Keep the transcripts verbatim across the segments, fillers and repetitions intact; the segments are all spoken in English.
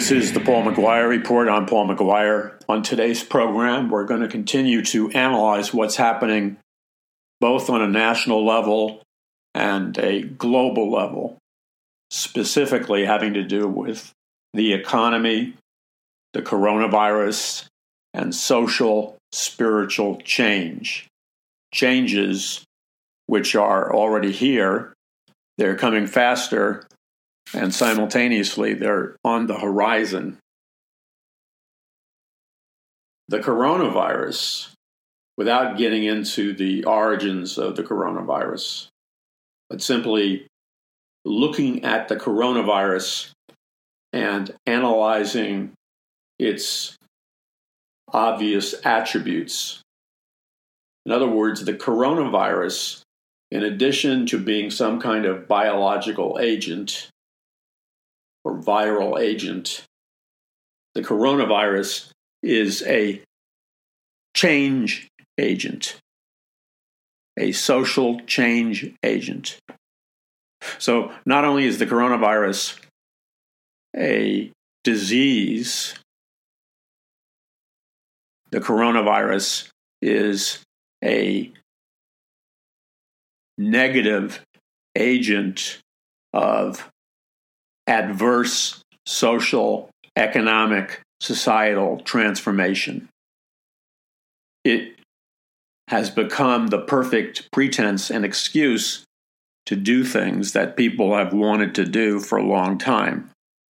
This is the Paul McGuire Report. I'm Paul McGuire. On today's program, we're going to continue to analyze what's happening both on a national level and a global level, specifically having to do with the economy, the coronavirus, and social, spiritual change. Changes which are already here, they're coming faster, and simultaneously they're on the horizon. The coronavirus, without getting into the origins of the coronavirus, but simply looking at the coronavirus and analyzing its obvious attributes. In other words, the coronavirus, in addition to being some kind of biological agent or viral agent, the coronavirus is a change agent, a social change agent. So not only is the coronavirus a disease, the coronavirus is a negative agent of adverse social, economic, societal transformation. It has become the perfect pretense and excuse to do things that people have wanted to do for a long time.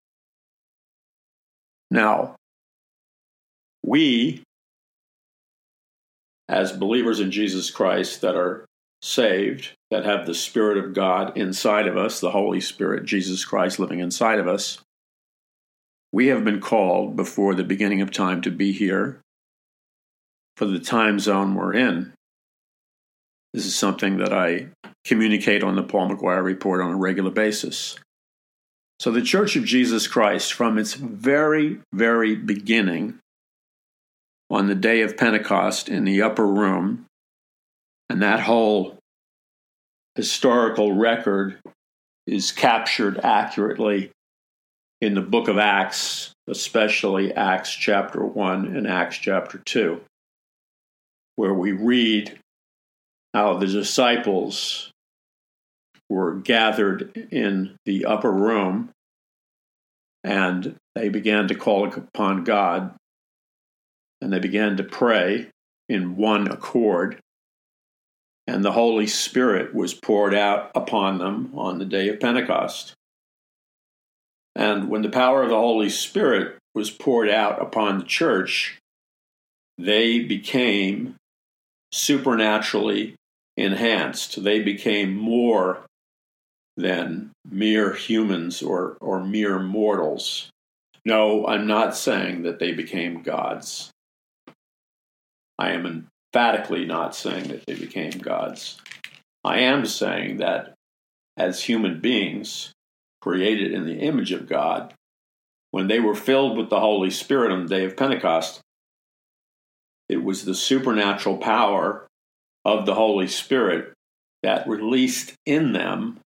Now, we, as believers in Jesus Christ that are saved, that have the Spirit of God inside of us, the Holy Spirit, Jesus Christ living inside of us, we have been called before the beginning of time to be here for the time zone we're in. This is something that I communicate on the Paul McGuire Report on a regular basis. So the Church of Jesus Christ, from its very, very beginning, on the day of Pentecost in the upper room, and that whole historical record is captured accurately in the book of Acts, especially Acts chapter one and Acts chapter two, where we read how the disciples were gathered in the upper room and they began to call upon God and they began to pray in one accord. And the Holy Spirit was poured out upon them on the day of Pentecost. And when the power of the Holy Spirit was poured out upon the church, they became supernaturally enhanced. They became more than mere humans or, or mere mortals. No, I'm not saying that they became gods. I am emphatically not saying that they became gods. I am saying that as human beings created in the image of God, when they were filled with the Holy Spirit on the day of Pentecost, it was the supernatural power of the Holy Spirit that released in them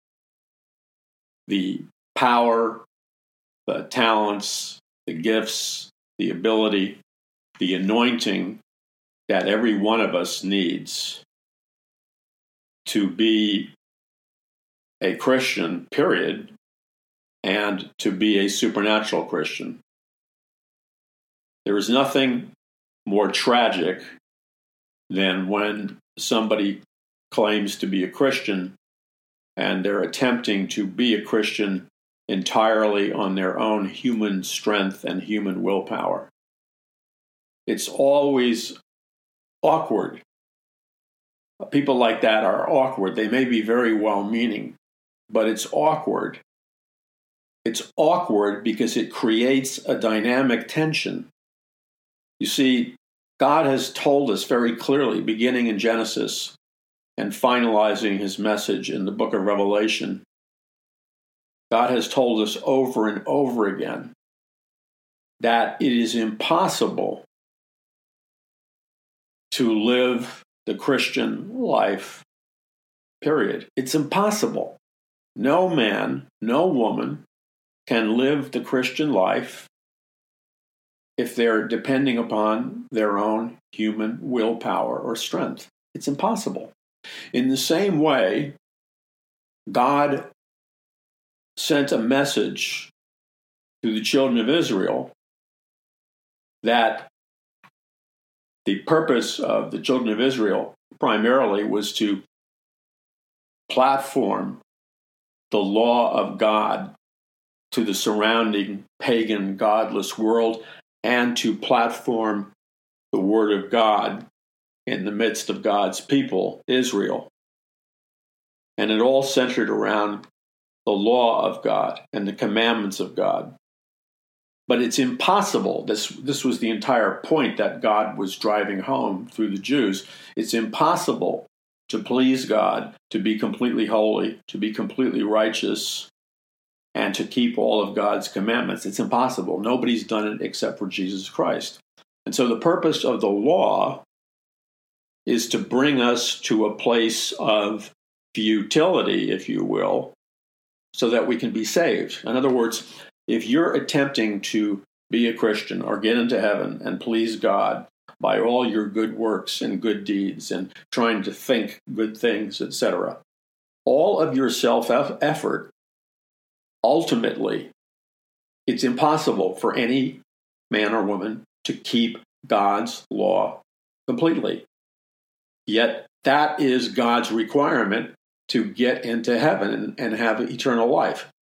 the power, the talents, the gifts, the ability, the anointing that every one of us needs to be a Christian, period, and to be a supernatural Christian. There is nothing more tragic than when somebody claims to be a Christian and they're attempting to be a Christian entirely on their own human strength and human willpower. It's always awkward. People like that are awkward. They may be very well-meaning, but it's awkward. It's awkward because it creates a dynamic tension. You see, God has told us very clearly, beginning in Genesis and finalizing his message in the book of Revelation, God has told us over and over again that it is impossible to live the Christian life, period. It's impossible. No man, no woman can live the Christian life if they're depending upon their own human willpower or strength. It's impossible. In the same way, God sent a message to the children of Israel that the purpose of the children of Israel primarily was to platform the law of God to the surrounding pagan, godless world, and to platform the Word of God in the midst of God's people, Israel. And it all centered around the law of God and the commandments of God. But it's impossible. This, this was the entire point that God was driving home through the Jews. It's impossible to please God, to be completely holy, to be completely righteous, and to keep all of God's commandments. It's impossible. Nobody's done it except for Jesus Christ. And so the purpose of the law is to bring us to a place of futility, if you will, so that we can be saved. In other words, if you're attempting to be a Christian or get into heaven and please God by all your good works and good deeds and trying to think good things, et cetera, all of your self-effort, ultimately, it's impossible for any man or woman to keep God's law completely. Yet that is God's requirement to get into heaven and have eternal life.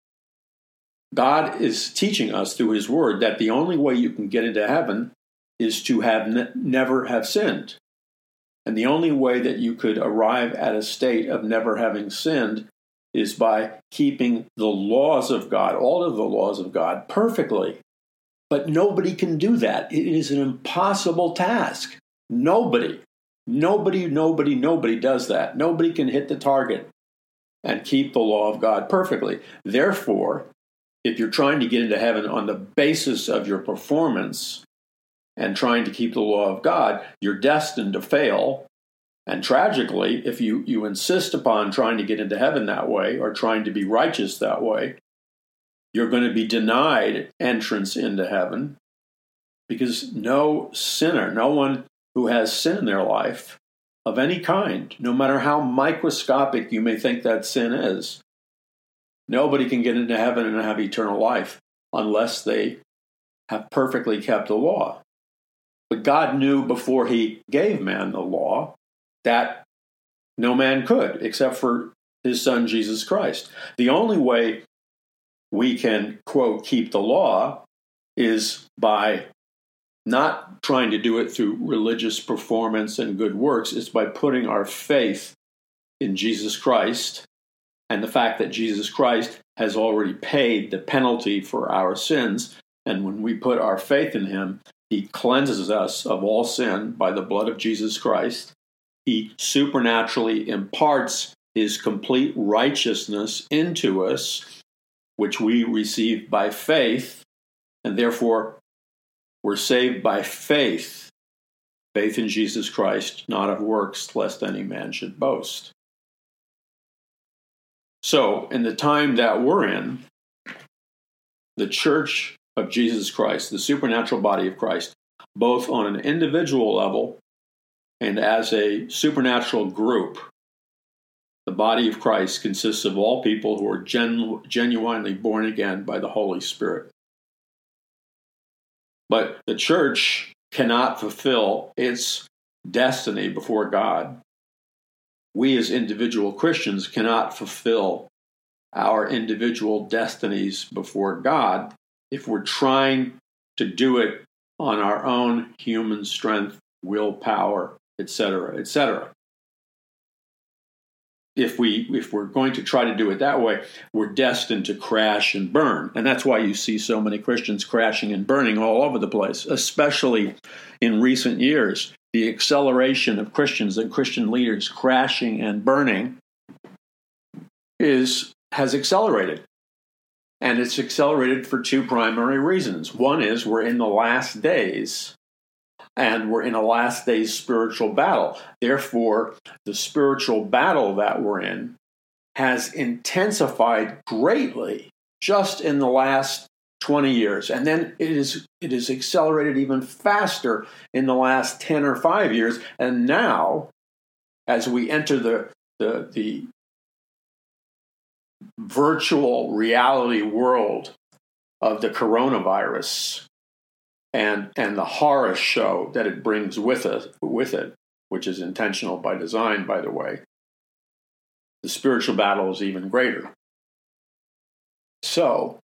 God is teaching us through his word that the only way you can get into heaven is to have ne- never have sinned. And the only way that you could arrive at a state of never having sinned is by keeping the laws of God, all of the laws of God, perfectly. But nobody can do that. It is an impossible task. Nobody, nobody, nobody, nobody does that. Nobody can hit the target and keep the law of God perfectly. Therefore, if you're trying to get into heaven on the basis of your performance and trying to keep the law of God, you're destined to fail. And tragically, if you, you insist upon trying to get into heaven that way or trying to be righteous that way, you're going to be denied entrance into heaven because no sinner, no one who has sin in their life of any kind, no matter how microscopic you may think that sin is, nobody can get into heaven and have eternal life unless they have perfectly kept the law. But God knew before he gave man the law that no man could except for his son, Jesus Christ. The only way we can, quote, keep the law is by not trying to do it through religious performance and good works. It's by putting our faith in Jesus Christ and the fact that Jesus Christ has already paid the penalty for our sins. And when we put our faith in him, he cleanses us of all sin by the blood of Jesus Christ. He supernaturally imparts his complete righteousness into us, which we receive by faith, and therefore we're saved by faith, faith in Jesus Christ, not of works, lest any man should boast. So, in the time that we're in, the Church of Jesus Christ, the supernatural body of Christ, both on an individual level and as a supernatural group, the body of Christ consists of all people who are genu- genuinely born again by the Holy Spirit. But the church cannot fulfill its destiny before God. We as individual Christians cannot fulfill our individual destinies before God if we're trying to do it on our own human strength, willpower, et cetera, et cetera. If we if we're going to try to do it that way, we're destined to crash and burn. And that's why you see so many Christians crashing and burning all over the place, especially in recent years. The acceleration of Christians and Christian leaders crashing and burning is has accelerated. And it's accelerated for two primary reasons. One is we're in the last days, and we're in a last days spiritual battle. Therefore, the spiritual battle that we're in has intensified greatly just in the last twenty years. And then it is it is accelerated even faster in the last ten or five years. And now, as we enter the the, the virtual reality world of the coronavirus and and the horror show that it brings with it, with it, which is intentional by design, by the way, the spiritual battle is even greater. So,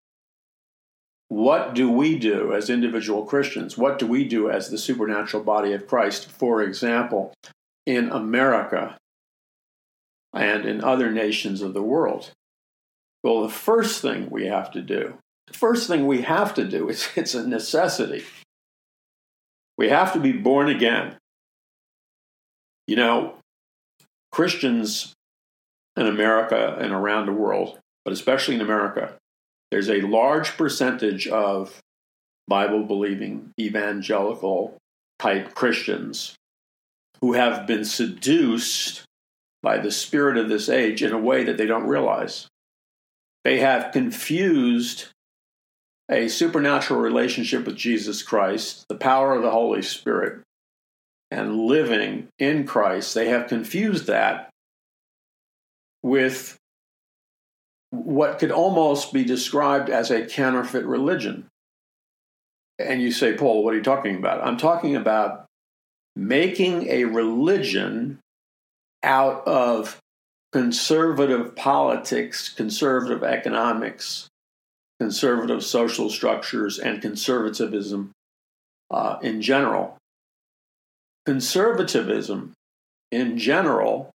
what do we do as individual Christians? What do we do as the supernatural body of Christ, for example, in America and in other nations of the world? Well, the first thing we have to do, the first thing we have to do is it's a necessity. We have to be born again. You know, Christians in America and around the world, but especially in America, there's a large percentage of Bible-believing, evangelical-type Christians who have been seduced by the spirit of this age in a way that they don't realize. They have confused a supernatural relationship with Jesus Christ, the power of the Holy Spirit, and living in Christ. They have confused that with what could almost be described as a counterfeit religion. And you say, Paul, what are you talking about? I'm talking about making a religion out of conservative politics, conservative economics, conservative social structures, and conservatism uh, in general. Conservatism in general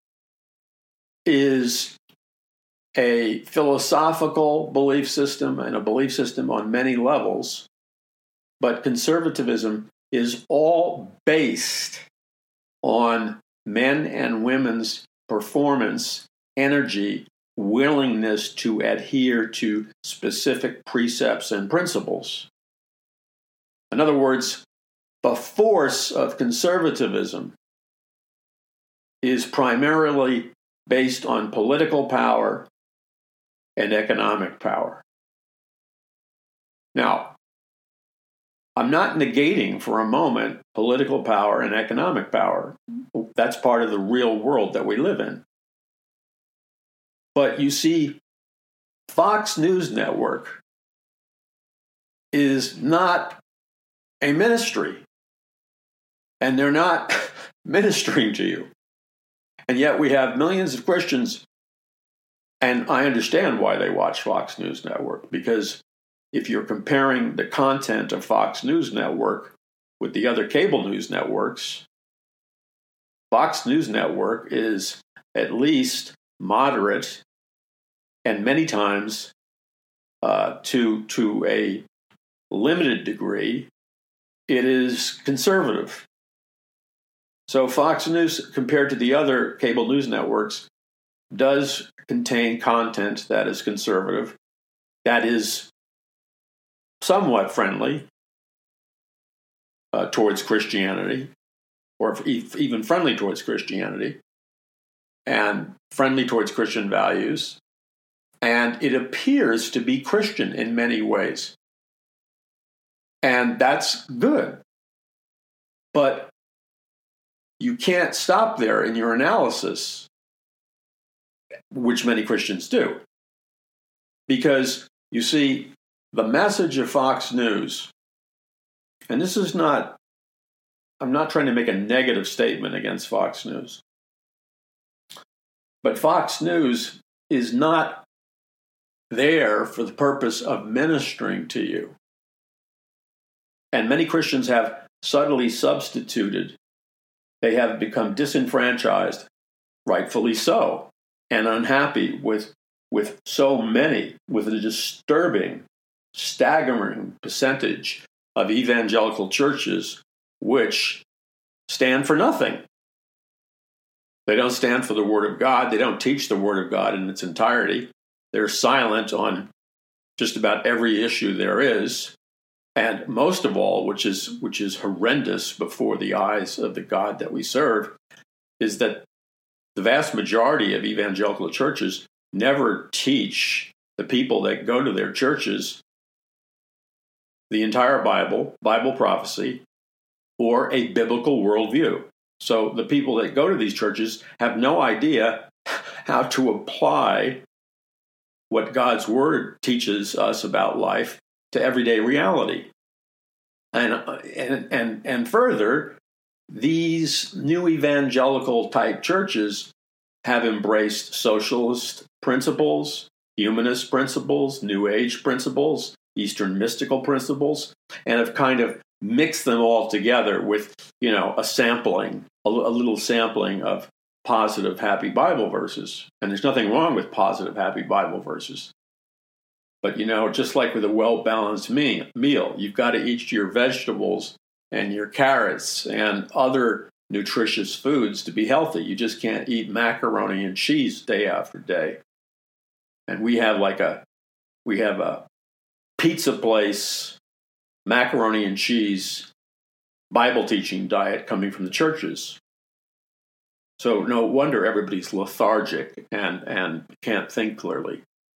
is a philosophical belief system and a belief system on many levels, but conservatism is all based on men and women's performance, energy, willingness to adhere to specific precepts and principles. In other words, the force of conservatism is primarily based on political power and economic power. Now, I'm not negating for a moment political power and economic power. That's part of the real world that we live in. But you see, Fox News Network is not a ministry, and they're not ministering to you. And yet we have millions of Christians, and I understand why they watch Fox News Network, because if you're comparing the content of Fox News Network with the other cable news networks, Fox News Network is at least moderate, and many times uh, to, to a limited degree, it is conservative. So Fox News, compared to the other cable news networks, does contain content that is conservative, that is somewhat friendly uh, towards Christianity, or even friendly towards Christianity, and friendly towards Christian values, and it appears to be Christian in many ways. And that's good. But you can't stop there in your analysis, which many Christians do. Because, you see, the message of Fox News, and this is not, I'm not trying to make a negative statement against Fox News, but Fox News is not there for the purpose of ministering to you. And many Christians have subtly substituted. They have become disenfranchised, rightfully so, and unhappy with, with so many, with a disturbing, staggering percentage of evangelical churches which stand for nothing. They don't stand for the Word of God. They don't teach the Word of God in its entirety. They're silent on just about every issue there is. And most of all, which is which is horrendous before the eyes of the God that we serve, is that the vast majority of evangelical churches never teach the people that go to their churches the entire Bible, Bible prophecy, or a biblical worldview. So the people that go to these churches have no idea how to apply what God's Word teaches us about life to everyday reality. And, and, and, and further, these new evangelical type churches have embraced socialist principles, humanist principles, New Age principles, Eastern mystical principles, and have kind of mixed them all together with, you know, a sampling, a, a little sampling of positive, happy Bible verses. And there's nothing wrong with positive, happy Bible verses. But, you know, just like with a well-balanced me- meal, you've got to eat your vegetables and your carrots and other nutritious foods to be healthy. You just can't eat macaroni and cheese day after day. And we have like a, we have a pizza place, macaroni and cheese, Bible teaching diet coming from the churches. So no wonder everybody's lethargic and, and can't think clearly.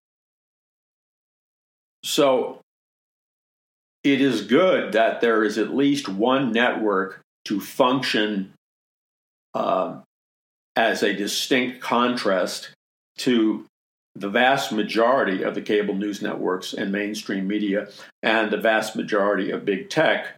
So it is good that there is at least one network to function uh, as a distinct contrast to the vast majority of the cable news networks and mainstream media and the vast majority of big tech.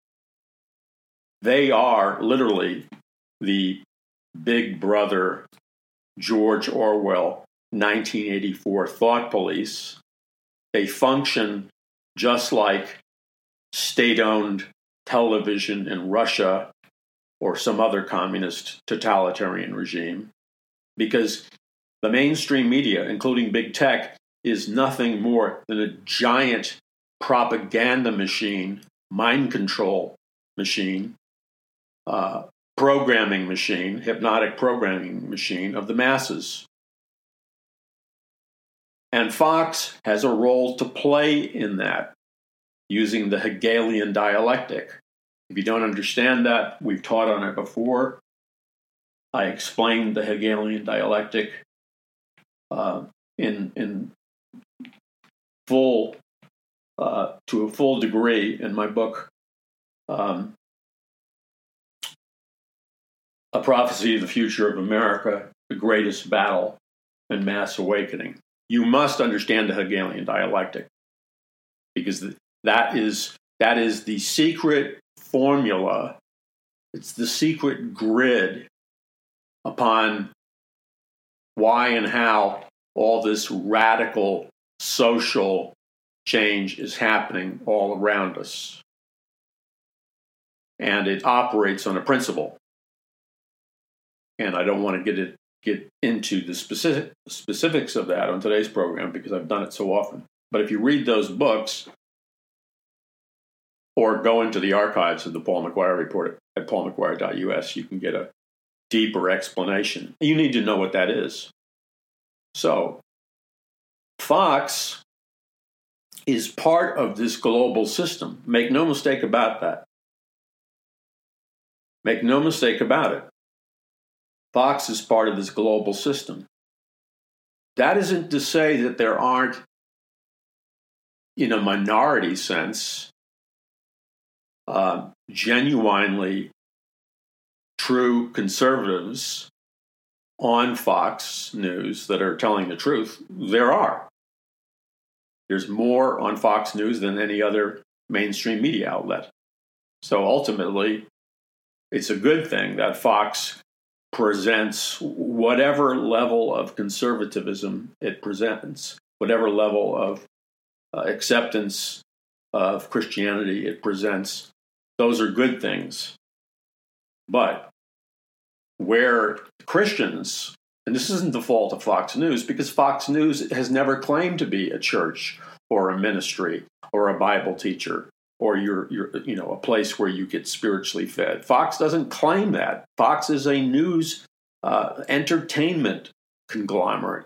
They are literally the Big Brother George Orwell nineteen eighty-four thought police. They function just like state-owned television in Russia or some other communist totalitarian regime, because the mainstream media, including big tech, is nothing more than a giant propaganda machine, mind control machine, uh, programming machine, hypnotic programming machine of the masses. And Fox has a role to play in that, using the Hegelian dialectic. If you don't understand that, we've taught on it before. I explained the Hegelian dialectic uh, in in full, uh, to a full degree in my book, um, A Prophecy of the Future of America, The Greatest Battle and Mass Awakening. You must understand the Hegelian dialectic, because that is that is the secret formula. It's the secret grid upon why and how all this radical social change is happening all around us. And it operates on a principle. And I don't want to get it get into the specific specifics of that on today's program because I've done it so often. But if you read those books or go into the archives of the Paul McGuire Report at paul mcguire dot u s, you can get a deeper explanation. You need to know what that is. So, Fox is part of this global system. Make no mistake about that. Make no mistake about it. Fox is part of this global system. That isn't to say that there aren't, in a minority sense, uh, genuinely true conservatives on Fox News that are telling the truth. There are. There's more on Fox News than any other mainstream media outlet. So ultimately, it's a good thing that Fox presents whatever level of conservatism it presents, whatever level of uh, acceptance of Christianity it presents. Those are good things. But where Christians, and this isn't the fault of Fox News, because Fox News has never claimed to be a church or a ministry or a Bible teacher or your, your, you know, a place where you get spiritually fed. Fox doesn't claim that. Fox is a news uh, entertainment conglomerate.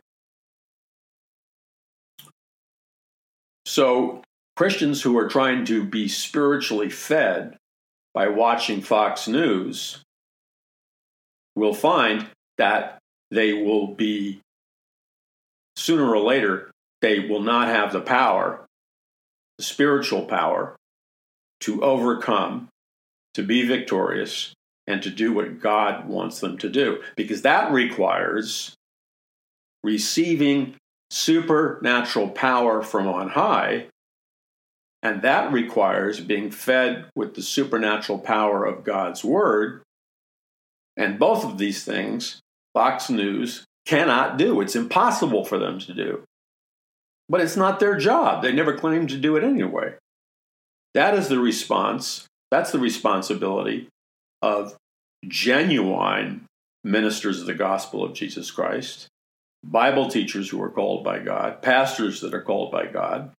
So Christians who are trying to be spiritually fed by watching Fox News will find that they will be, sooner or later, they will not have the power, the spiritual power, to overcome, to be victorious, and to do what God wants them to do. Because that requires receiving supernatural power from on high, and that requires being fed with the supernatural power of God's Word. And both of these things, Fox News cannot do. It's impossible for them to do. But it's not their job. They never claimed to do it anyway. That is the response. That's the responsibility of genuine ministers of the gospel of Jesus Christ, Bible teachers who are called by God, pastors that are called by God,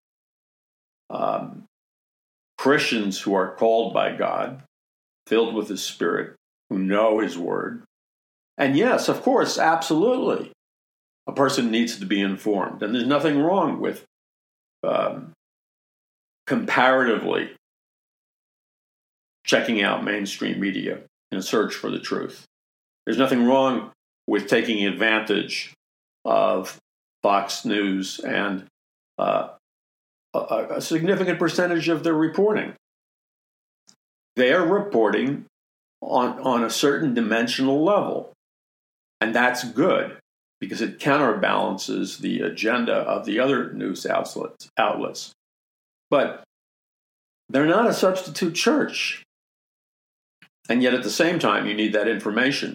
um, Christians who are called by God, filled with His Spirit, who know His Word. And yes, of course, absolutely, a person needs to be informed. And there's nothing wrong with um, comparatively checking out mainstream media in a search for the truth. There's nothing wrong with taking advantage of Fox News and uh, a, a significant percentage of their reporting. They are reporting on, on a certain dimensional level, and that's good because it counterbalances the agenda of the other news outlets. outlets. But they're not a substitute church. And yet at the same time, you need that information.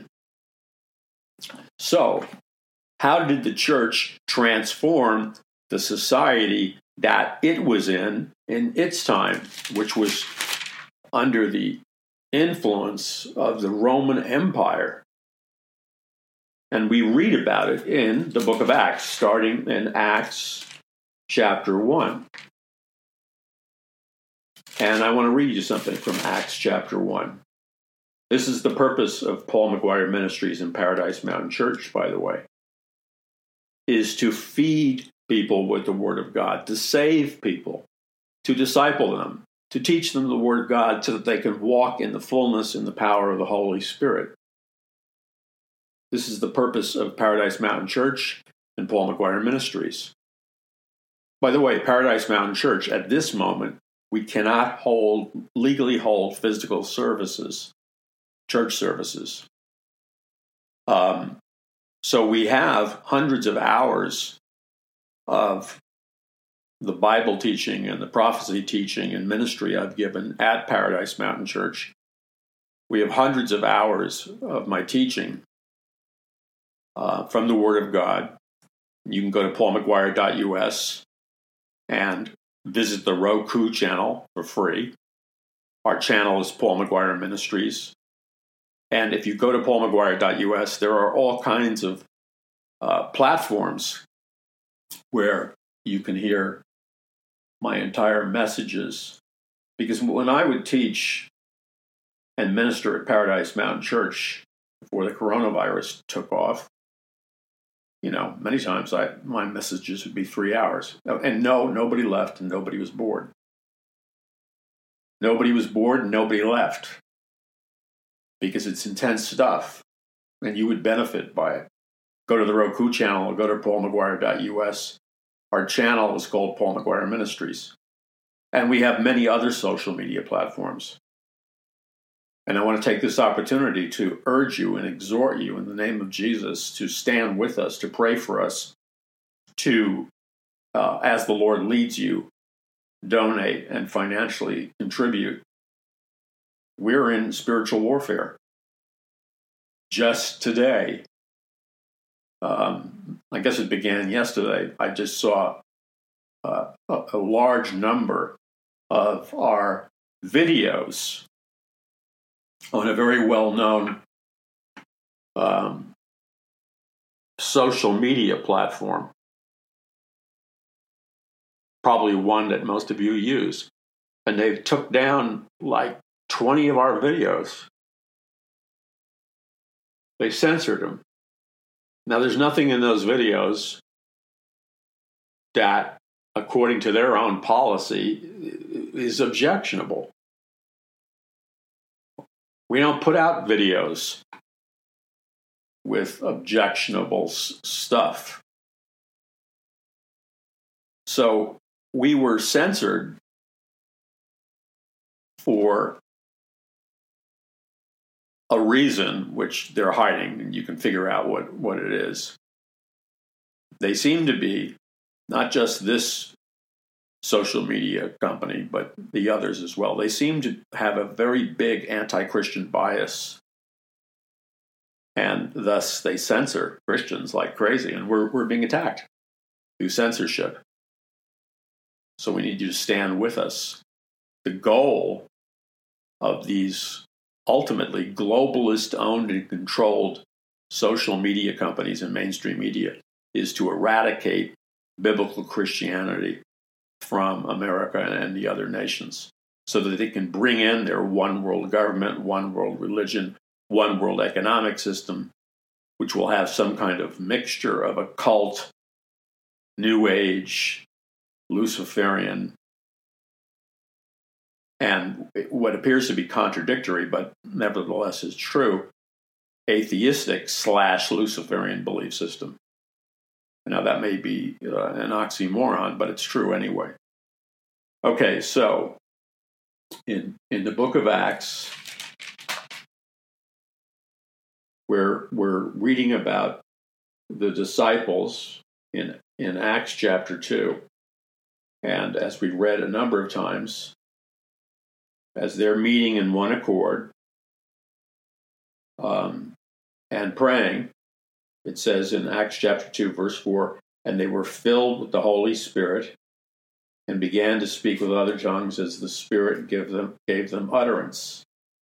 So, how did the church transform the society that it was in in its time, which was under the influence of the Roman Empire? And we read about it in the book of Acts, starting in Acts chapter one. And I want to read you something from Acts chapter one. This is the purpose of Paul McGuire Ministries and Paradise Mountain Church, by the way, is to feed people with the Word of God, to save people, to disciple them, to teach them the Word of God so that they can walk in the fullness and the power of the Holy Spirit. This is the purpose of Paradise Mountain Church and Paul McGuire Ministries. By the way, Paradise Mountain Church, at this moment, we cannot hold, legally hold physical services, church services. Um, so we have hundreds of hours of the Bible teaching and the prophecy teaching and ministry I've given at Paradise Mountain Church. We have hundreds of hours of my teaching uh, from the Word of God. You can go to paul mcguire dot u s and visit the Roku channel for free. Our channel is Paul McGuire Ministries. And if you go to paul mcguire dot u s, there are all kinds of uh, platforms where you can hear my entire messages. Because when I would teach and minister at Paradise Mountain Church before the coronavirus took off, you know, many times I my messages would be three hours. And no, nobody left and nobody was bored. Nobody was bored and nobody left. Because it's intense stuff, and you would benefit by it. Go to the Roku channel or go to paul mcguire dot u s. Our channel is called Paul McGuire Ministries. And we have many other social media platforms. And I want to take this opportunity to urge you and exhort you in the name of Jesus to stand with us, to pray for us, to, uh, as the Lord leads you, donate and financially contribute. We're in spiritual warfare. Just today, um, I guess it began yesterday, I just saw uh, a, a large number of our videos on a very well-known um, social media platform, probably one that most of you use. And they took down like twenty of our videos. They censored them. Now, there's nothing in those videos that, according to their own policy, is objectionable. We don't put out videos with objectionable s- stuff. So we were censored for a reason, which they're hiding, and you can figure out what, what it is. They seem to be, not just this social media company, but the others as well, they seem to have a very big anti-Christian bias. And thus they censor Christians like crazy, and we're we're being attacked through censorship. So we need you to stand with us. The goal of these ultimately globalist-owned and controlled social media companies and mainstream media is to eradicate biblical Christianity from America and the other nations so that they can bring in their one world government, one world religion, one world economic system, which will have some kind of mixture of occult, New Age, Luciferian, and what appears to be contradictory, but nevertheless is true, atheistic slash Luciferian belief system. Now, that may be uh, an oxymoron, but it's true anyway. Okay, so in in the book of Acts, we're, we're reading about the disciples in, in Acts chapter two. And as we read a number of times, as they're meeting in one accord um, and praying, it says in Acts chapter two, verse four, and they were filled with the Holy Spirit and began to speak with other tongues as the Spirit gave them, gave them utterance.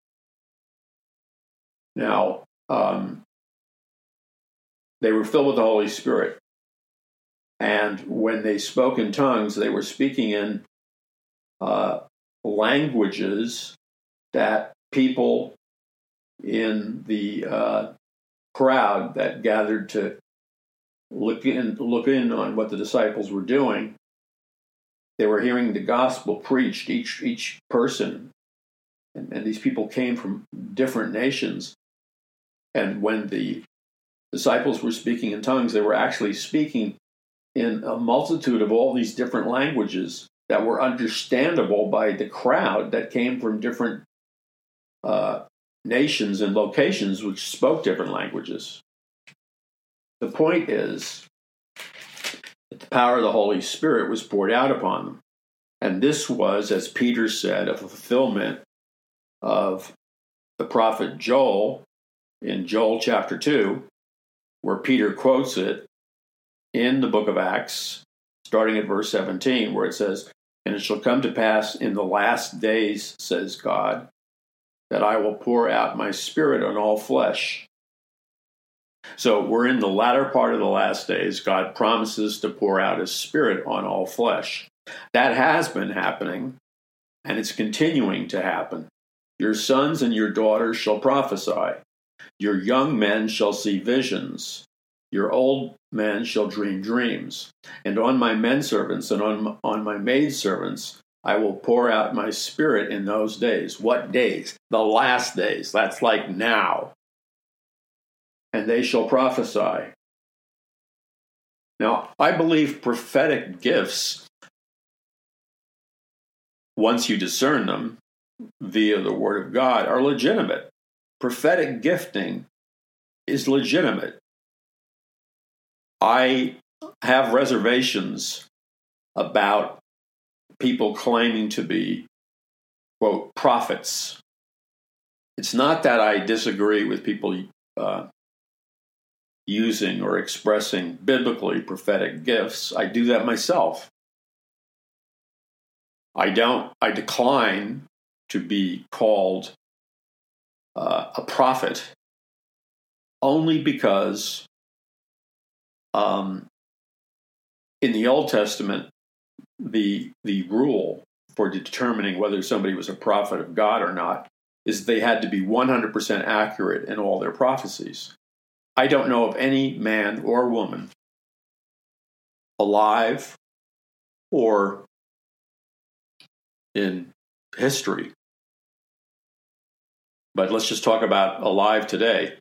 Now, um, they were filled with the Holy Spirit. And when they spoke in tongues, they were speaking in uh, languages that people in the uh, crowd that gathered to look in, look in on what the disciples were doing, they were hearing the gospel preached, each each person. And, and these people came from different nations. And when the disciples were speaking in tongues, they were actually speaking in a multitude of all these different languages that were understandable by the crowd that came from different uh, nations and locations which spoke different languages. The point is that the power of the Holy Spirit was poured out upon them. And this was, as Peter said, a fulfillment of the prophet Joel in Joel chapter two, where Peter quotes it in the book of Acts, starting at verse seventeen, where it says, and it shall come to pass in the last days, says God, that I will pour out my Spirit on all flesh. So we're in the latter part of the last days. God promises to pour out his Spirit on all flesh. That has been happening, and it's continuing to happen. Your sons and your daughters shall prophesy. Your young men shall see visions. Your old men shall dream dreams. And on my men servants and on, on my maid servants I will pour out my Spirit in those days. What days? The last days. That's like now. And they shall prophesy. Now, I believe prophetic gifts, once you discern them via the Word of God, are legitimate. Prophetic gifting is legitimate. I have reservations about people claiming to be, quote, prophets. It's not that I disagree with people uh, using or expressing biblically prophetic gifts. I do that myself. I don't, I decline to be called uh, a prophet only because um, in the Old Testament, the the rule for determining whether somebody was a prophet of God or not is they had to be one hundred percent accurate in all their prophecies. I don't know of any man or woman alive or in history, but let's just talk about alive today.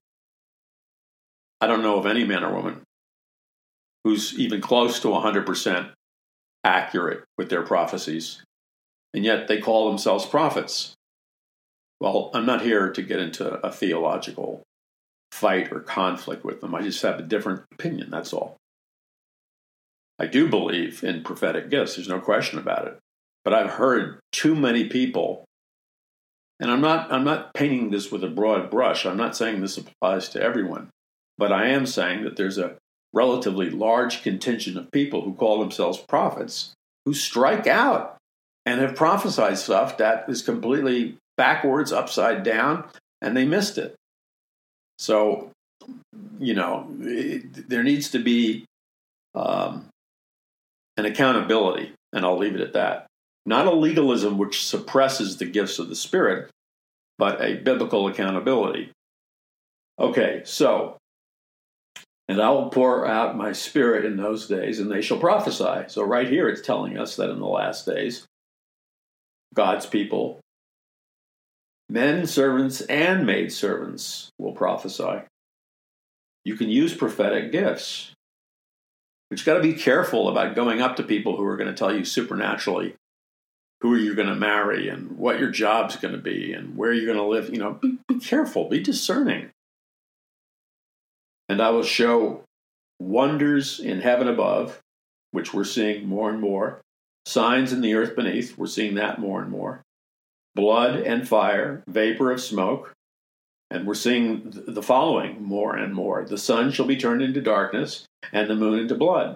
I don't know of any man or woman who's even close to one hundred percent accurate with their prophecies, and yet they call themselves prophets. Well, I'm not here to get into a theological fight or conflict with them. I just have a different opinion, that's all. I do believe in prophetic gifts, there's no question about it. But I've heard too many people, and I'm not I'm not painting this with a broad brush. I'm not saying this applies to everyone, but I am saying that there's a relatively large contingent of people who call themselves prophets who strike out and have prophesied stuff that is completely backwards, upside down, and they missed it. So, you know, it, there needs to be um, an accountability, and I'll leave it at that. Not a legalism which suppresses the gifts of the Spirit, but a biblical accountability. Okay, so, and I will pour out my Spirit in those days, and they shall prophesy. So right here it's telling us that in the last days, God's people, men, servants, and maidservants will prophesy. You can use prophetic gifts. But you've got to be careful about going up to people who are going to tell you supernaturally who are you going to marry and what your job's going to be and where you're going to live. You know, be, be careful, be discerning. And I will show wonders in heaven above, which we're seeing more and more. Signs in the earth beneath, we're seeing that more and more. Blood and fire, vapor of smoke. And we're seeing the following more and more. The sun shall be turned into darkness and the moon into blood.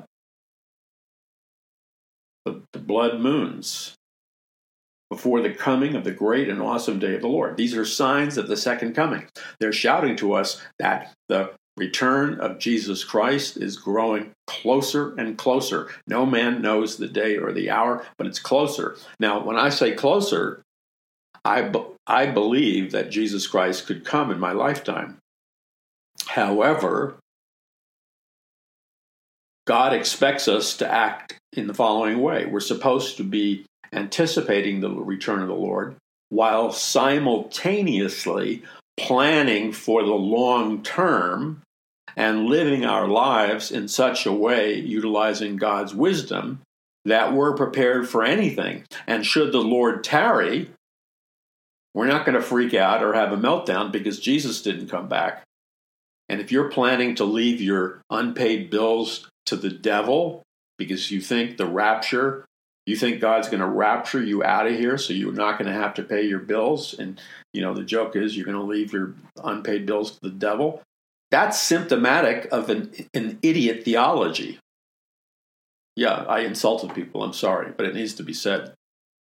The, the blood moons before the coming of the great and awesome day of the Lord. These are signs of the second coming. They're shouting to us that the return of Jesus Christ is growing closer and closer. No man knows the day or the hour, but it's closer. Now, when I say closer, I, be- I believe that Jesus Christ could come in my lifetime. However, God expects us to act in the following way. We're supposed to be anticipating the return of the Lord while simultaneously planning for the long term and living our lives in such a way, utilizing God's wisdom, that we're prepared for anything. And should the Lord tarry, we're not going to freak out or have a meltdown because Jesus didn't come back. And if you're planning to leave your unpaid bills to the devil because you think the rapture, you think God's going to rapture you out of here so you're not going to have to pay your bills, and you know the joke is you're going to leave your unpaid bills to the devil, that's symptomatic of an, an idiot theology. Yeah, I insulted people, I'm sorry, but it needs to be said.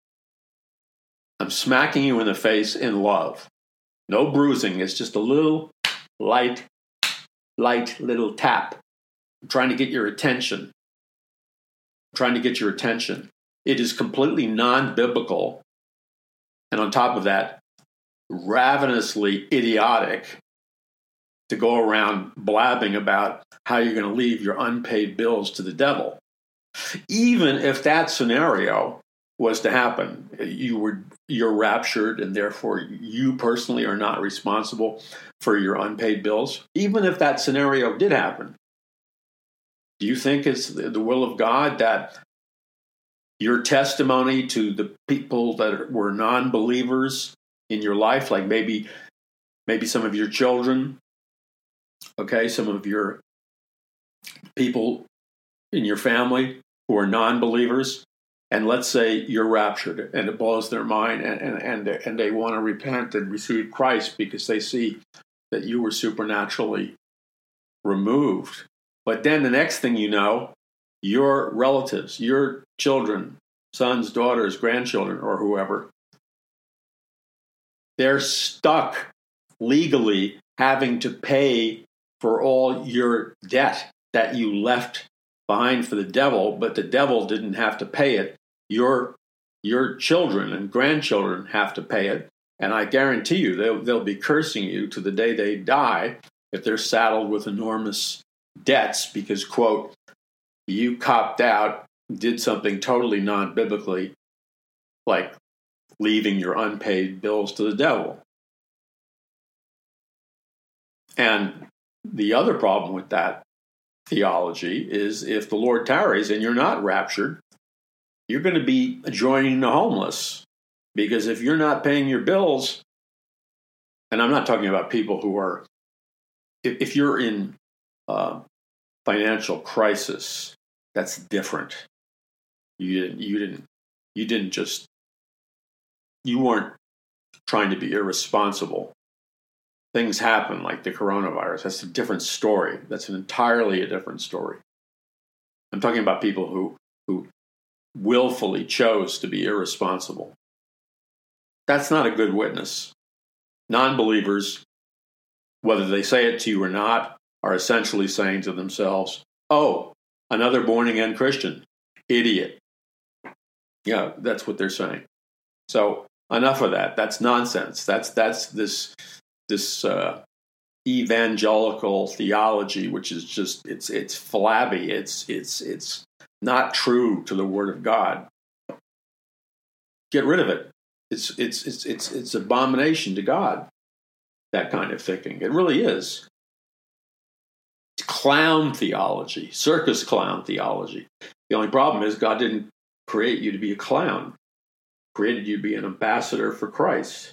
I'm smacking you in the face in love. No bruising, it's just a little light, light little tap. I'm trying to get your attention. I'm trying to get your attention. It is completely non-biblical, and on top of that, ravenously idiotic to go around blabbing about how you're going to leave your unpaid bills to the devil. Even if that scenario was to happen, you were you're raptured, and therefore you personally are not responsible for your unpaid bills. Even if that scenario did happen, do you think it's the will of God that your testimony to the people that were non-believers in your life, like maybe maybe some of your children, okay, some of your people in your family who are non-believers, and let's say you're raptured and it blows their mind, and, and, and, and they want to repent and receive Christ because they see that you were supernaturally removed. But then the next thing you know, your relatives, your children, sons, daughters, grandchildren, or whoever, they're stuck legally having to pay for all your debt that you left behind for the devil, but the devil didn't have to pay it. Your, your children and grandchildren have to pay it, and I guarantee you they'll, they'll be cursing you to the day they die if they're saddled with enormous debts because, quote, you copped out, did something totally non-biblically, like leaving your unpaid bills to the devil. And the other problem with that theology is if the Lord tarries and you're not raptured, you're going to be joining the homeless. Because if you're not paying your bills, and I'm not talking about people who are, if, if you're in uh, financial crisis, that's different. You didn't, you didn't, you didn't just, you weren't trying to be irresponsible. Things happen like the coronavirus. That's a different story. That's an entirely a different story. I'm talking about people who, who willfully chose to be irresponsible. That's not a good witness. Non-believers, whether they say it to you or not, are essentially saying to themselves, oh, another born-again Christian, idiot. Yeah, that's what they're saying. So enough of that. That's nonsense. That's that's this this uh, evangelical theology, which is just it's it's flabby. It's it's it's not true to the Word of God. Get rid of it. It's it's it's it's it's abomination to God. That kind of thinking. It really is. It's clown theology, circus clown theology. The only problem is God didn't create you to be a clown. He created you to be an ambassador for Christ.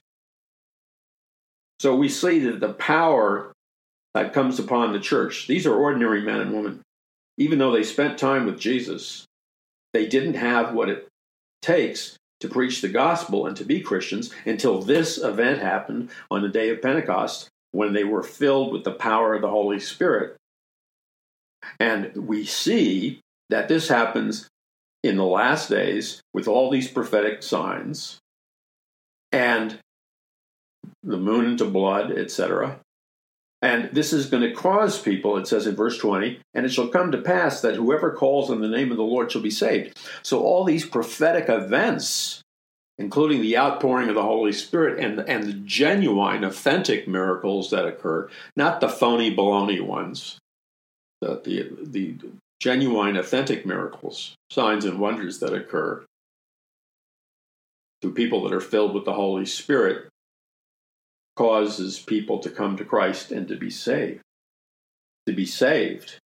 So we see that the power that comes upon the church, these are ordinary men and women. Even though they spent time with Jesus, they didn't have what it takes to preach the gospel and to be Christians until this event happened on the day of Pentecost, when they were filled with the power of the Holy Spirit. And we see that this happens in the last days with all these prophetic signs and the moon into blood, et cetera. And this is going to cause people, it says in verse twenty, and it shall come to pass that whoever calls on the name of the Lord shall be saved. So all these prophetic events, including the outpouring of the Holy Spirit and, and the genuine, authentic miracles that occur, not the phony baloney ones, the, the, the genuine, authentic miracles, signs and wonders that occur through people that are filled with the Holy Spirit, causes people to come to Christ and to be saved. To be saved.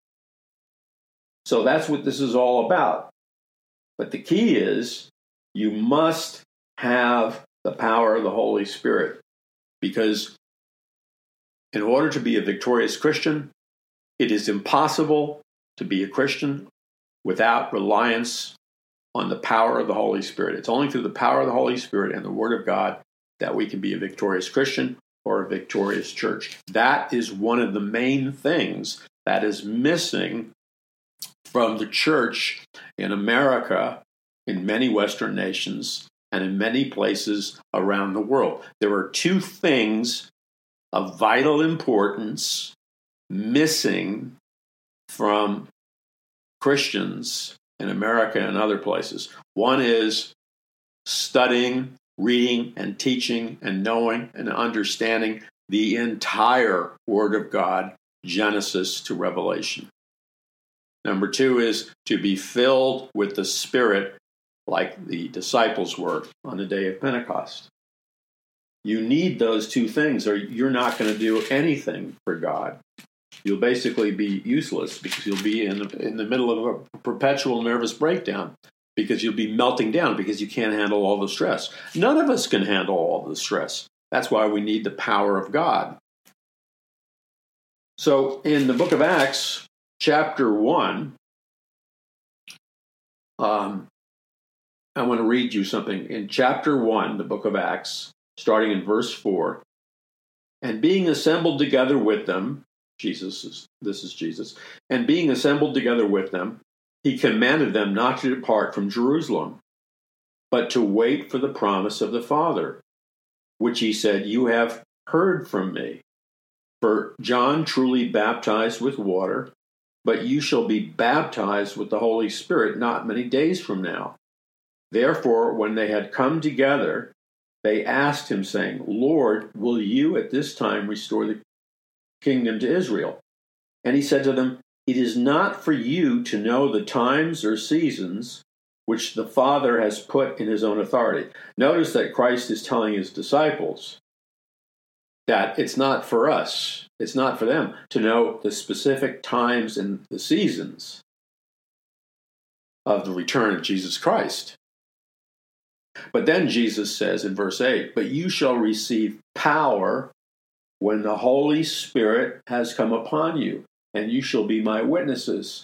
So that's what this is all about. But the key is you must have the power of the Holy Spirit, because in order to be a victorious Christian, it is impossible to be a Christian without reliance on the power of the Holy Spirit. It's only through the power of the Holy Spirit and the Word of God that we can be a victorious Christian or a victorious church. That is one of the main things that is missing from the church in America, in many Western nations, and in many places around the world. There are two things of vital importance missing from Christians in America and other places. One is studying, reading, and teaching, and knowing and understanding the entire Word of God, Genesis to Revelation. Number two is to be filled with the Spirit like the disciples were on the day of Pentecost. You need those two things, or you're not going to do anything for God. You'll basically be useless, because you'll be in the, in the middle of a perpetual nervous breakdown, because you'll be melting down because you can't handle all the stress. None of us can handle all the stress. That's why we need the power of God. So in the book of Acts, chapter one, um, I want to read you something. In chapter one, the book of Acts, starting in verse four, and being assembled together with them, Jesus is, this is Jesus, and being assembled together with them, he commanded them not to depart from Jerusalem, but to wait for the promise of the Father, which he said, you have heard from me. For John truly baptized with water, but you shall be baptized with the Holy Spirit not many days from now. Therefore, when they had come together, they asked him, saying, Lord, will you at this time restore the kingdom to Israel? And he said to them, it is not for you to know the times or seasons which the Father has put in his own authority. Notice that Christ is telling his disciples that it's not for us, it's not for them to know the specific times and the seasons of the return of Jesus Christ. But then Jesus says in verse eight, but you shall receive power when the Holy Spirit has come upon you, and you shall be my witnesses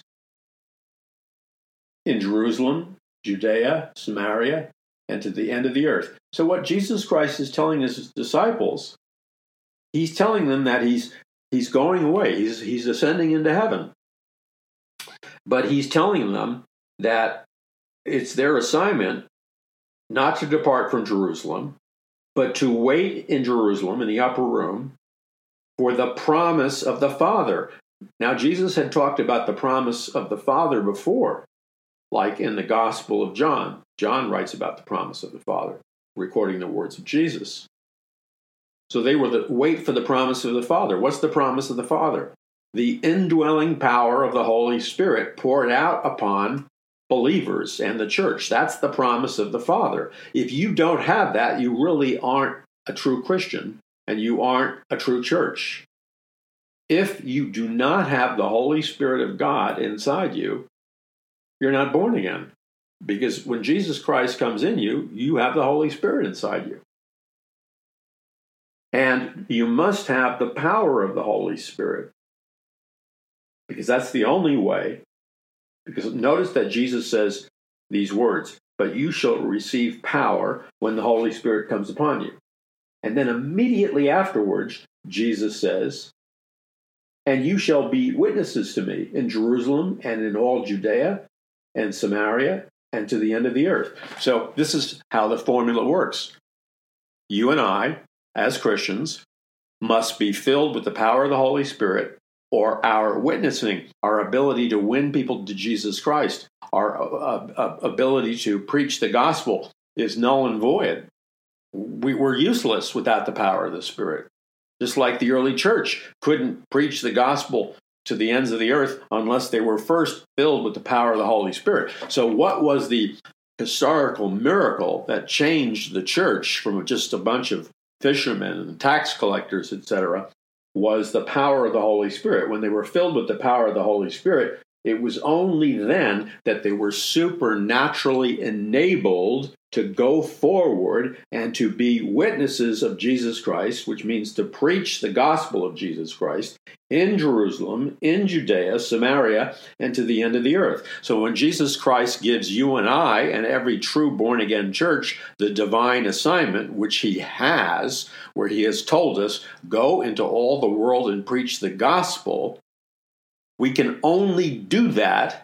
in Jerusalem, Judea, Samaria, and to the end of the earth. So what Jesus Christ is telling his disciples, he's telling them that he's he's going away. He's, he's ascending into heaven. But he's telling them that it's their assignment not to depart from Jerusalem, but to wait in Jerusalem in the upper room for the promise of the Father. Now, Jesus had talked about the promise of the Father before, like in the Gospel of John. John writes about the promise of the Father, recording the words of Jesus. So they were the wait for the promise of the Father. What's the promise of the Father? The indwelling power of the Holy Spirit poured out upon believers and the church. That's the promise of the Father. If you don't have that, you really aren't a true Christian, and you aren't a true church. If you do not have the Holy Spirit of God inside you, you're not born again. Because when Jesus Christ comes in you, you have the Holy Spirit inside you. And you must have the power of the Holy Spirit. Because that's the only way. Because notice that Jesus says these words, but you shall receive power when the Holy Spirit comes upon you. And then immediately afterwards, Jesus says, and you shall be witnesses to me in Jerusalem and in all Judea and Samaria and to the end of the earth. So this is how the formula works. You and I, as Christians, must be filled with the power of the Holy Spirit, or our witnessing, our ability to win people to Jesus Christ, our uh, uh, ability to preach the gospel is null and void. We were useless without the power of the Spirit. Just like the early church couldn't preach the gospel to the ends of the earth unless they were first filled with the power of the Holy Spirit. So what was the historical miracle that changed the church from just a bunch of fishermen and tax collectors, et cetera, was the power of the Holy Spirit. When they were filled with the power of the Holy Spirit, it was only then that they were supernaturally enabled to go forward and to be witnesses of Jesus Christ, which means to preach the gospel of Jesus Christ in Jerusalem, in Judea, Samaria, and to the end of the earth. So when Jesus Christ gives you and I and every true born-again church the divine assignment, which he has, where he has told us, go into all the world and preach the gospel, we can only do that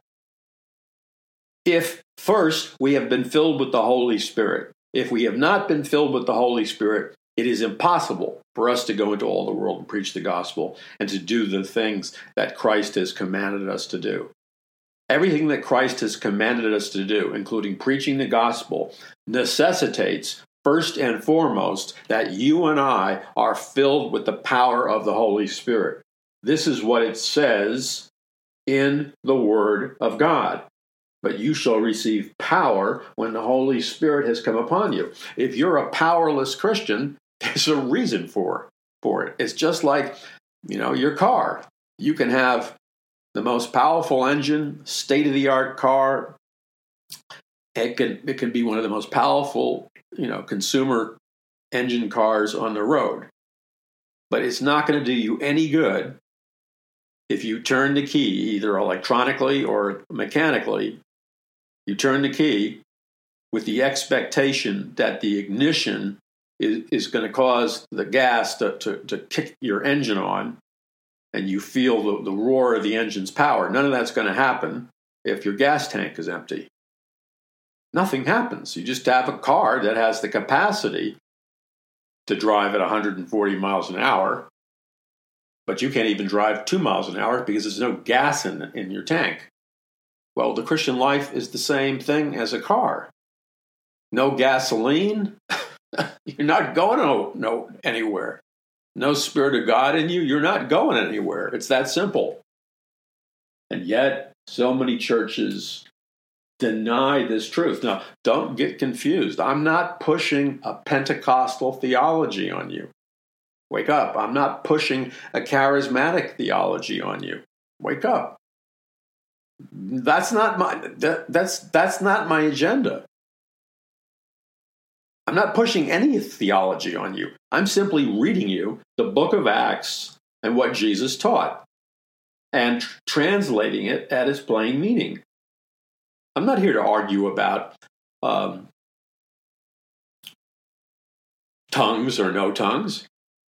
if first we have been filled with the Holy Spirit. If we have not been filled with the Holy Spirit, it is impossible for us to go into all the world and preach the gospel and to do the things that Christ has commanded us to do. Everything that Christ has commanded us to do, including preaching the gospel, necessitates first and foremost that you and I are filled with the power of the Holy Spirit. This is what it says in the Word of God. But you shall receive power when the Holy Spirit has come upon you. If you're a powerless Christian, there's a reason for, for it. It's just like, you know, your car. You can have the most powerful engine, state-of-the-art car. It can, it can be one of the most powerful, you know, consumer engine cars on the road. But it's not going to do you any good if you turn the key, either electronically or mechanically. You turn the key with the expectation that the ignition is, is going to cause the gas to, to, to kick your engine on, and you feel the, the roar of the engine's power. None of that's going to happen if your gas tank is empty. Nothing happens. You just have a car that has the capacity to drive at one hundred forty miles an hour, but you can't even drive two miles an hour because there's no gas in, in your tank. Well, the Christian life is the same thing as a car. No gasoline, you're not going no, no, anywhere. No Spirit of God in you, you're not going anywhere. It's that simple. And yet, so many churches deny this truth. Now, don't get confused. I'm not pushing a Pentecostal theology on you. Wake up. I'm not pushing a charismatic theology on you. Wake up. That's not my that, that's that's not my agenda. I'm not pushing any theology on you. I'm simply reading you the book of Acts and what Jesus taught and tr- translating it at its plain meaning. I'm not here to argue about um, tongues or no tongues.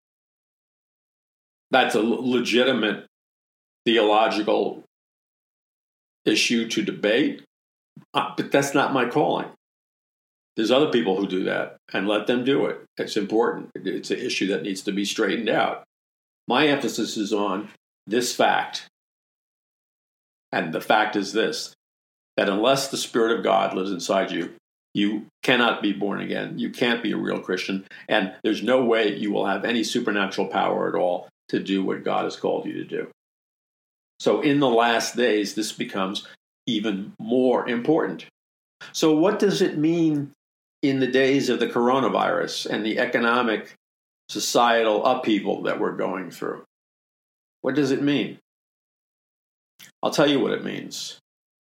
That's a legitimate theological issue to debate, uh, but that's not my calling. There's other people who do that, and let them do it. It's important. It's an issue that needs to be straightened out. My emphasis is on this fact, and the fact is this, that unless the Spirit of God lives inside you, you cannot be born again. You can't be a real Christian, and there's no way you will have any supernatural power at all to do what God has called you to do. So in the last days, this becomes even more important. So what does it mean in the days of the coronavirus and the economic, societal upheaval that we're going through? What does it mean? I'll tell you what it means.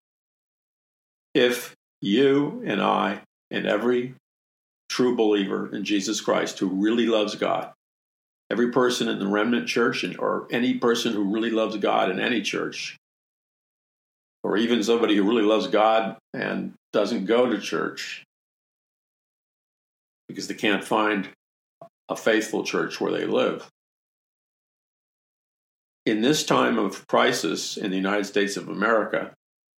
If you and I and every true believer in Jesus Christ who really loves God, every person in the remnant church and, or any person who really loves God in any church, or even somebody who really loves God and doesn't go to church because they can't find a faithful church where they live. In this time of crisis in the United States of America,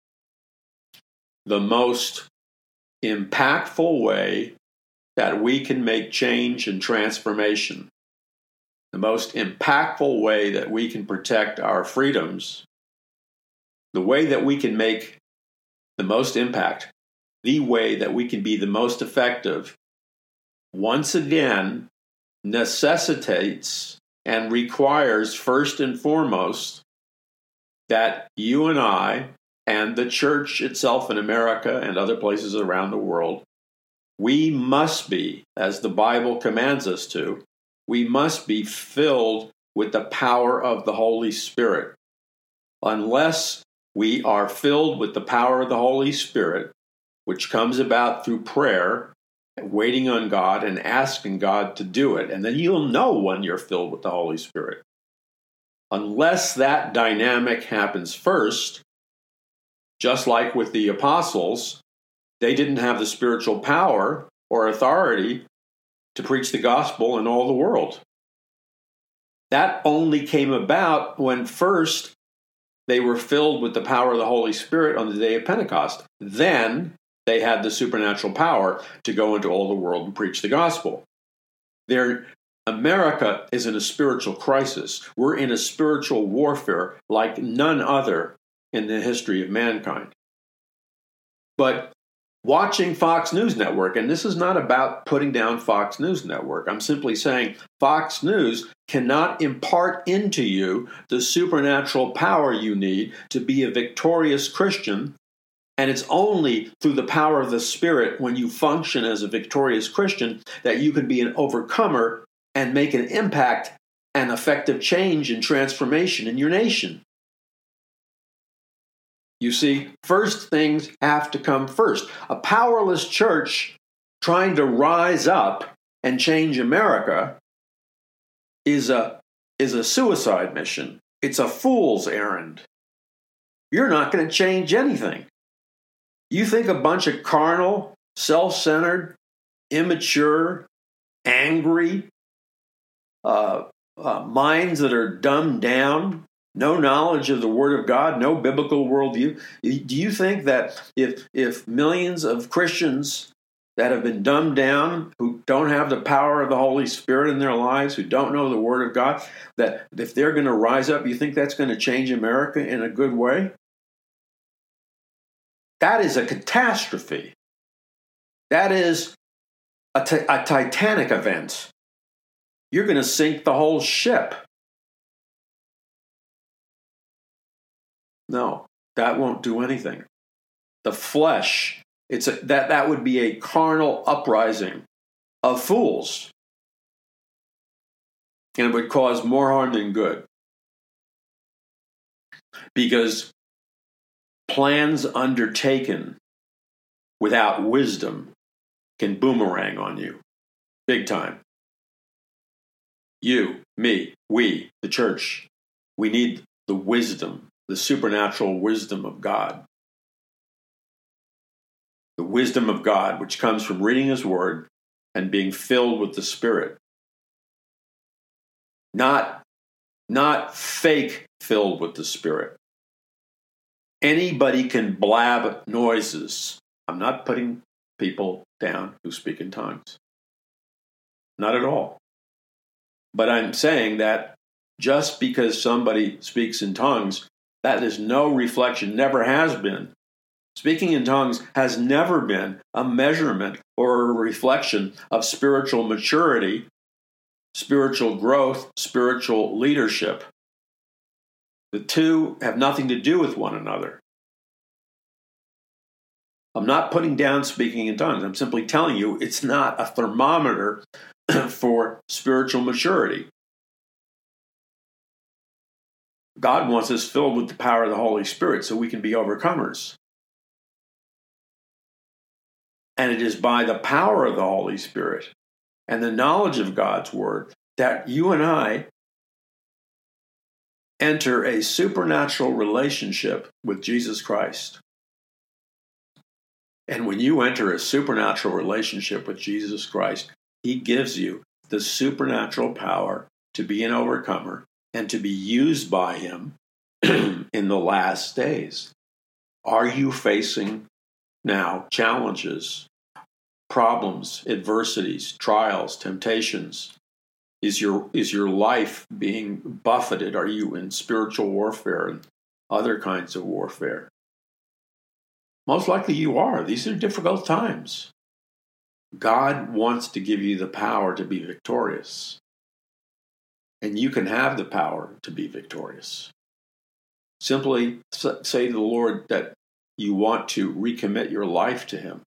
the most impactful way that we can make change and transformation, the most impactful way that we can protect our freedoms, the way that we can make the most impact, the way that we can be the most effective, once again, necessitates and requires first and foremost that you and I and the church itself in America and other places around the world, we must be, as the Bible commands us to, we must be filled with the power of the Holy Spirit. Unless we are filled with the power of the Holy Spirit, which comes about through prayer, waiting on God and asking God to do it, and then you'll know when you're filled with the Holy Spirit. Unless that dynamic happens first, just like with the apostles, they didn't have the spiritual power or authority to preach the gospel in all the world. That only came about when first they were filled with the power of the Holy Spirit on the day of Pentecost. Then they had the supernatural power to go into all the world and preach the gospel. Their America is in a spiritual crisis. We're in a spiritual warfare like none other in the history of mankind. But watching Fox News Network, and this is not about putting down Fox News Network. I'm simply saying Fox News cannot impart into you the supernatural power you need to be a victorious Christian. And it's only through the power of the Spirit, when you function as a victorious Christian, that you can be an overcomer and make an impact and effective change and transformation in your nation. You see, first things have to come first. A powerless church trying to rise up and change America is a, is a suicide mission. It's a fool's errand. You're not going to change anything. You think a bunch of carnal, self-centered, immature, angry uh, uh, minds that are dumbed down, no knowledge of the Word of God, no biblical worldview. Do you think that if if millions of Christians that have been dumbed down, who don't have the power of the Holy Spirit in their lives, who don't know the Word of God, that if they're going to rise up, you think that's going to change America in a good way? That is a catastrophe. That is a, t- a Titanic event. You're going to sink the whole ship. No, that won't do anything. The flesh, it's a, that, that would be a carnal uprising of fools. And it would cause more harm than good. Because plans undertaken without wisdom can boomerang on you big time. You, me, we, the church, we need the wisdom, the supernatural wisdom of God. The wisdom of God, which comes from reading His Word and being filled with the Spirit. Not, not fake filled with the Spirit. Anybody can blab noises. I'm not putting people down who speak in tongues. Not at all. But I'm saying that just because somebody speaks in tongues, that is no reflection, never has been. Speaking in tongues has never been a measurement or a reflection of spiritual maturity, spiritual growth, spiritual leadership. The two have nothing to do with one another. I'm not putting down speaking in tongues. I'm simply telling you it's not a thermometer for spiritual maturity. God wants us filled with the power of the Holy Spirit so we can be overcomers. And it is by the power of the Holy Spirit and the knowledge of God's Word that you and I enter a supernatural relationship with Jesus Christ. And when you enter a supernatural relationship with Jesus Christ, He gives you the supernatural power to be an overcomer and to be used by Him in the last days. Are you facing now challenges, problems, adversities, trials, temptations? Is your, is your life being buffeted? Are you in spiritual warfare and other kinds of warfare? Most likely you are. These are difficult times. God wants to give you the power to be victorious. And you can have the power to be victorious. Simply say to the Lord that you want to recommit your life to Him.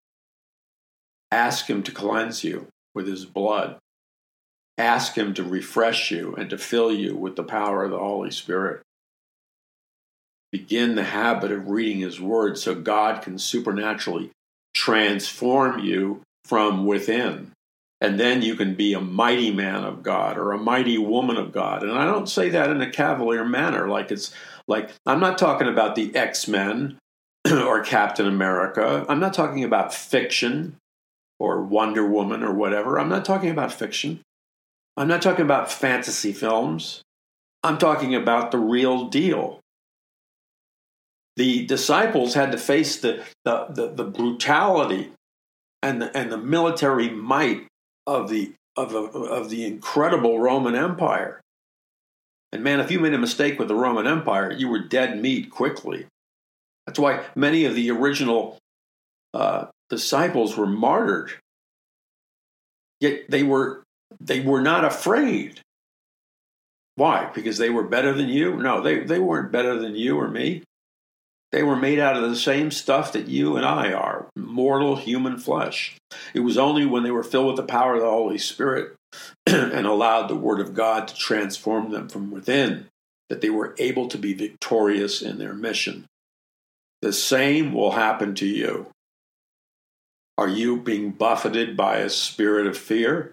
Ask Him to cleanse you with His blood. Ask Him to refresh you and to fill you with the power of the Holy Spirit. Begin the habit of reading His Word so God can supernaturally transform you from within. And then you can be a mighty man of God or a mighty woman of God. And I don't say that in a cavalier manner, like it's like, I'm not talking about the X-Men or Captain America. I'm not talking about fiction or Wonder Woman or whatever. I'm not talking about fiction. I'm not talking about fantasy films. I'm talking about the real deal. The disciples had to face the, the, the, the brutality and the, and the military might of the, of, the, of the incredible Roman Empire. And man, if you made a mistake with the Roman Empire, you were dead meat quickly. That's why many of the original uh, disciples were martyred. Yet they were they were not afraid. Why? Because they were better than you? No, they, they weren't better than you or me. They were made out of the same stuff that you and I are, mortal human flesh. It was only when they were filled with the power of the Holy Spirit and allowed the Word of God to transform them from within that they were able to be victorious in their mission. The same will happen to you. Are you being buffeted by a spirit of fear?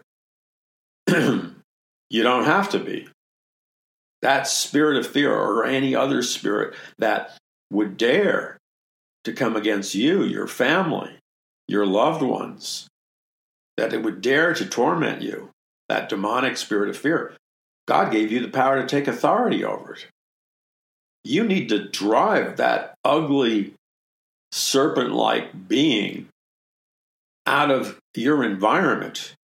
You don't have to be. That spirit of fear or any other spirit that would dare to come against you, your family, your loved ones, that it would dare to torment you, that demonic spirit of fear, God gave you the power to take authority over it. You need to drive that ugly, serpent-like being out of your environment.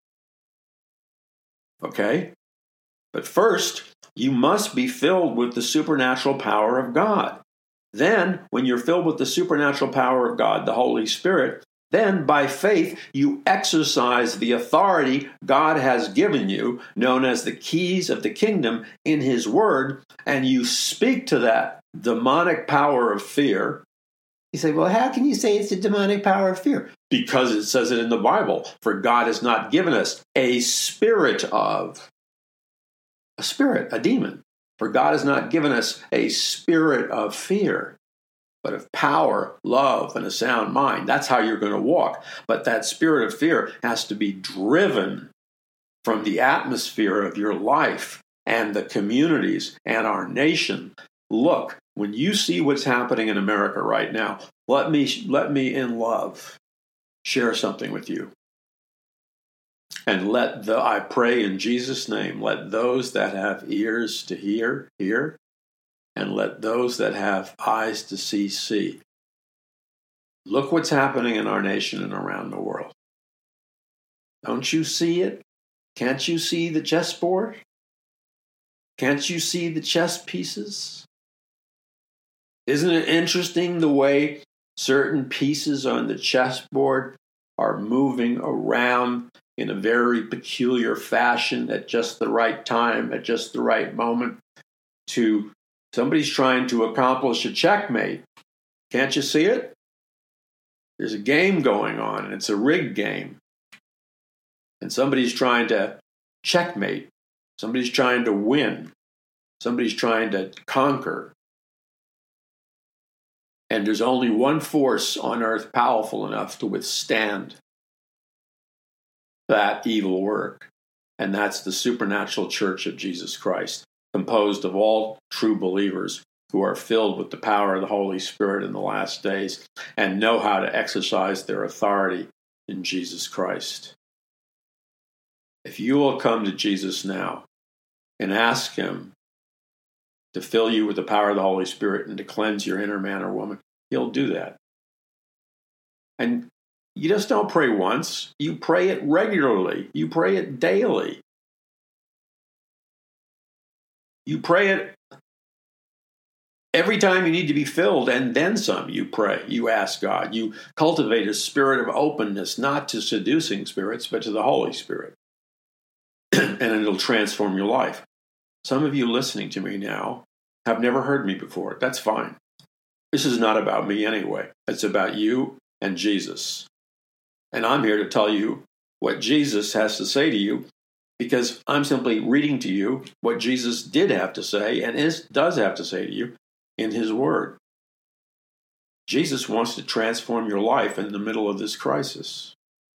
Okay? But first, you must be filled with the supernatural power of God. Then, when you're filled with the supernatural power of God, the Holy Spirit, then by faith, you exercise the authority God has given you, known as the keys of the kingdom, in His Word, and you speak to that demonic power of fear. You say, well, how can you say it's the demonic power of fear? Because it says it in the Bible. For God has not given us a spirit of, a spirit, a demon. For God has not given us a spirit of fear. but of power, love, and a sound mind. That's how you're going to walk. But that spirit of fear has to be driven from the atmosphere of your life and the communities and our nation. Look, when you see what's happening in America right now, let me, let me in love share something with you. And let the, I pray in Jesus' name, let those that have ears to hear, hear, and let those that have eyes to see, see. Look what's happening in our nation and around the world. Don't you see it? Can't you see the chessboard? Can't you see the chess pieces? Isn't it interesting the way certain pieces on the chessboard are moving around in a very peculiar fashion at just the right time, at just the right moment? To somebody's trying to accomplish a checkmate. Can't you see it? There's a game going on, and it's a rigged game. And somebody's trying to checkmate. Somebody's trying to win. Somebody's trying to conquer. And there's only one force on earth powerful enough to withstand that evil work. And that's the supernatural church of Jesus Christ, composed of all true believers who are filled with the power of the Holy Spirit in the last days and know how to exercise their authority in Jesus Christ. If you will come to Jesus now and ask him to fill you with the power of the Holy Spirit and to cleanse your inner man or woman, he'll do that. And you just don't pray once. You pray it regularly. You pray it daily. You pray it every time you need to be filled, and then some. You pray. You ask God. You cultivate a spirit of openness, not to seducing spirits, but to the Holy Spirit. And it'll transform your life. Some of you listening to me now have never heard me before. That's fine. This is not about me anyway. It's about you and Jesus. And I'm here to tell you what Jesus has to say to you, because I'm simply reading to you what Jesus did have to say and is, does have to say to you in his word. Jesus wants to transform your life in the middle of this crisis.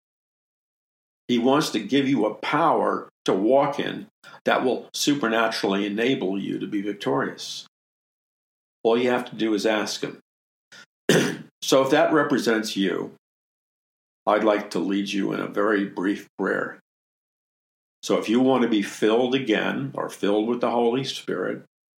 He wants to give you a power to walk in that will supernaturally enable you to be victorious. All you have to do is ask him. So if that represents you, I'd like to lead you in a very brief prayer. So if you want to be filled again or filled with the Holy Spirit,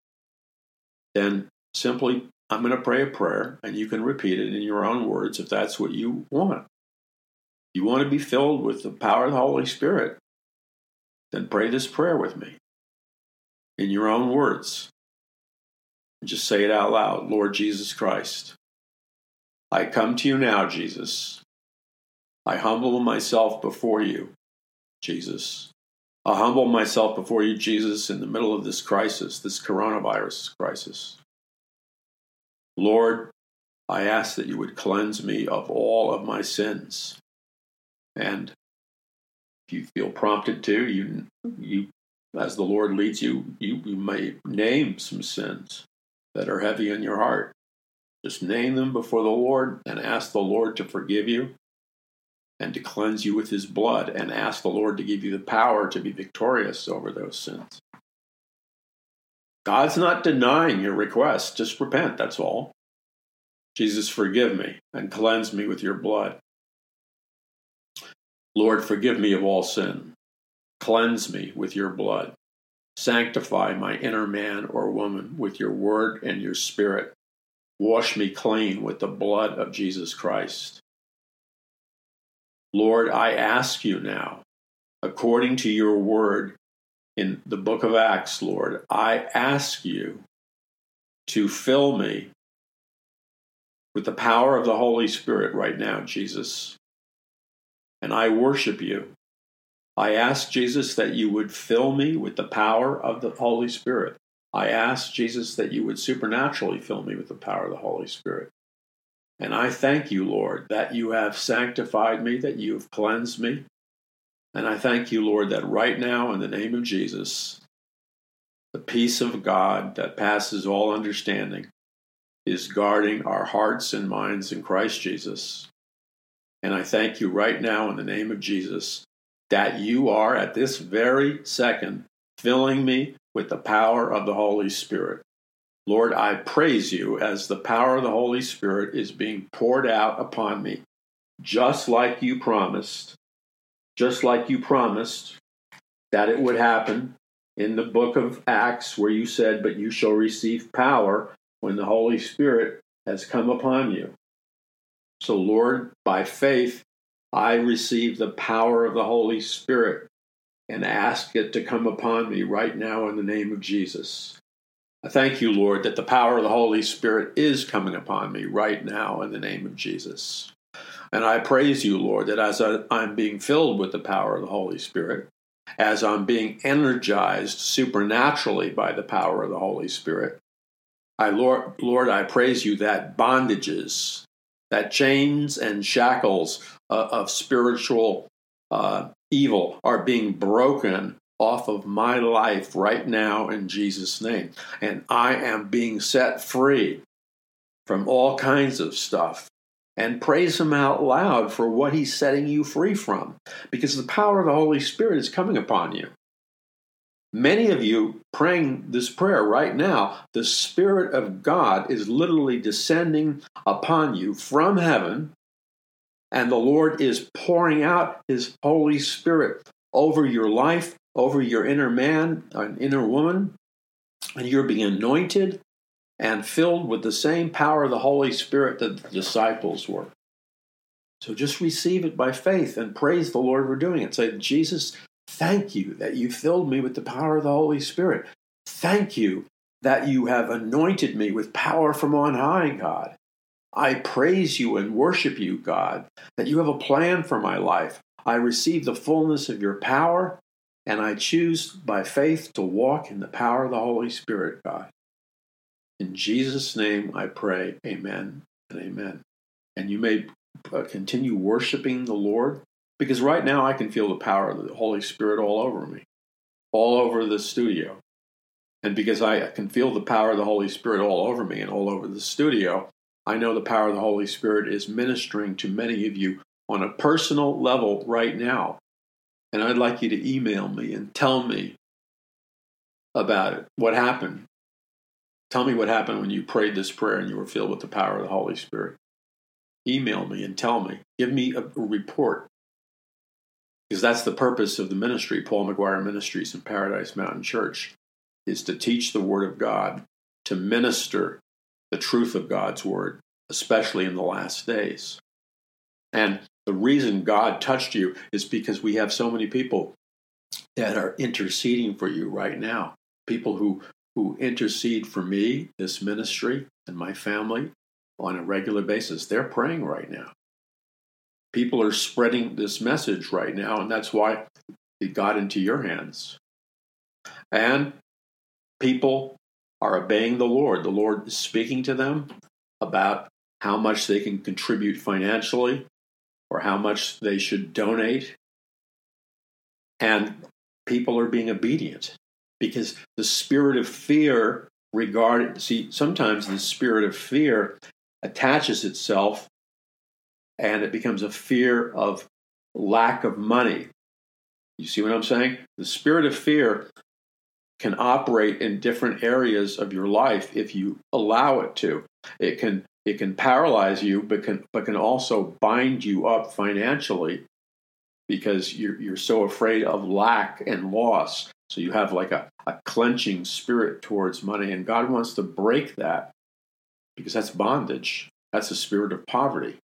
then simply, I'm going to pray a prayer, and you can repeat it in your own words if that's what you want. If you want to be filled with the power of the Holy Spirit, then pray this prayer with me in your own words. And just say it out loud. Lord Jesus Christ, I come to you now, Jesus. I humble myself before you, Jesus. I humble myself before you, Jesus, in the middle of this crisis, this coronavirus crisis. Lord, I ask that you would cleanse me of all of my sins. And if you feel prompted to, you, you, as the Lord leads you, you, you may name some sins that are heavy in your heart. Just name them before the Lord and ask the Lord to forgive you and to cleanse you with his blood, and ask the Lord to give you the power to be victorious over those sins. God's not denying your request. Just repent, that's all. Jesus, forgive me and cleanse me with your blood. Lord, forgive me of all sin. Cleanse me with your blood. Sanctify my inner man or woman with your word and your spirit. Wash me clean with the blood of Jesus Christ. Lord, I ask you now, according to your word in the book of Acts, Lord, I ask you to fill me with the power of the Holy Spirit right now, Jesus. And I worship you. I ask, Jesus, that you would fill me with the power of the Holy Spirit. I ask, Jesus, that you would supernaturally fill me with the power of the Holy Spirit. And I thank you, Lord, that you have sanctified me, that you have cleansed me. And I thank you, Lord, that right now, in the name of Jesus, the peace of God that passes all understanding is guarding our hearts and minds in Christ Jesus. And I thank you right now in the name of Jesus that you are at this very second filling me with the power of the Holy Spirit. Lord, I praise you as the power of the Holy Spirit is being poured out upon me, just like you promised, just like you promised that it would happen in the book of Acts where you said, but you shall receive power when the Holy Spirit has come upon you. So, Lord, by faith, I receive the power of the Holy Spirit and ask it to come upon me right now in the name of Jesus. I thank you, Lord, that the power of the Holy Spirit is coming upon me right now in the name of Jesus. And I praise you, Lord, that as I, I'm being filled with the power of the Holy Spirit, as I'm being energized supernaturally by the power of the Holy Spirit, I, Lord, Lord, I praise you that bondages, that chains and shackles uh, of spiritual uh, evil are being broken off of my life right now in Jesus' name. And I am being set free from all kinds of stuff. And praise him out loud for what he's setting you free from, because the power of the Holy Spirit is coming upon you. Many of you praying this prayer right now, the Spirit of God is literally descending upon you from heaven, and the Lord is pouring out his Holy Spirit over your life, over your inner man and inner woman, and you're being anointed and filled with the same power of the Holy Spirit that the disciples were. So just receive it by faith and praise the Lord for doing it. Say, Jesus, thank you that you filled me with the power of the Holy Spirit. Thank you that you have anointed me with power from on high, God. I praise you and worship you, God, that you have a plan for my life. I receive the fullness of your power, and I choose by faith to walk in the power of the Holy Spirit, God. In Jesus' name I pray, amen and amen. And you may uh, continue worshiping the Lord, because right now I can feel the power of the Holy Spirit all over me, all over the studio. And because I can feel the power of the Holy Spirit all over me and all over the studio, I know the power of the Holy Spirit is ministering to many of you on a personal level right now. And I'd like you to email me and tell me about it. What happened? Tell me what happened when you prayed this prayer and you were filled with the power of the Holy Spirit. Email me and tell me. Give me a report. Because that's the purpose of the ministry, Paul McGuire Ministries and Paradise Mountain Church, is to teach the Word of God, to minister the truth of God's Word, especially in the last days. And the reason God touched you is because we have so many people that are interceding for you right now. People who, who intercede for me, this ministry, and my family on a regular basis. They're praying right now. People are spreading this message right now, and that's why it got into your hands. And people are obeying the Lord. The Lord is speaking to them about how much they can contribute financially or how much they should donate. And people are being obedient because the spirit of fear regarding, see, sometimes the spirit of fear attaches itself and it becomes a fear of lack of money. You see what I'm saying? The spirit of fear can operate in different areas of your life if you allow it to. It can it can paralyze you, but can but can also bind you up financially because you're you're so afraid of lack and loss. So you have like a, a clenching spirit towards money, and God wants to break that because that's bondage. That's a spirit of poverty.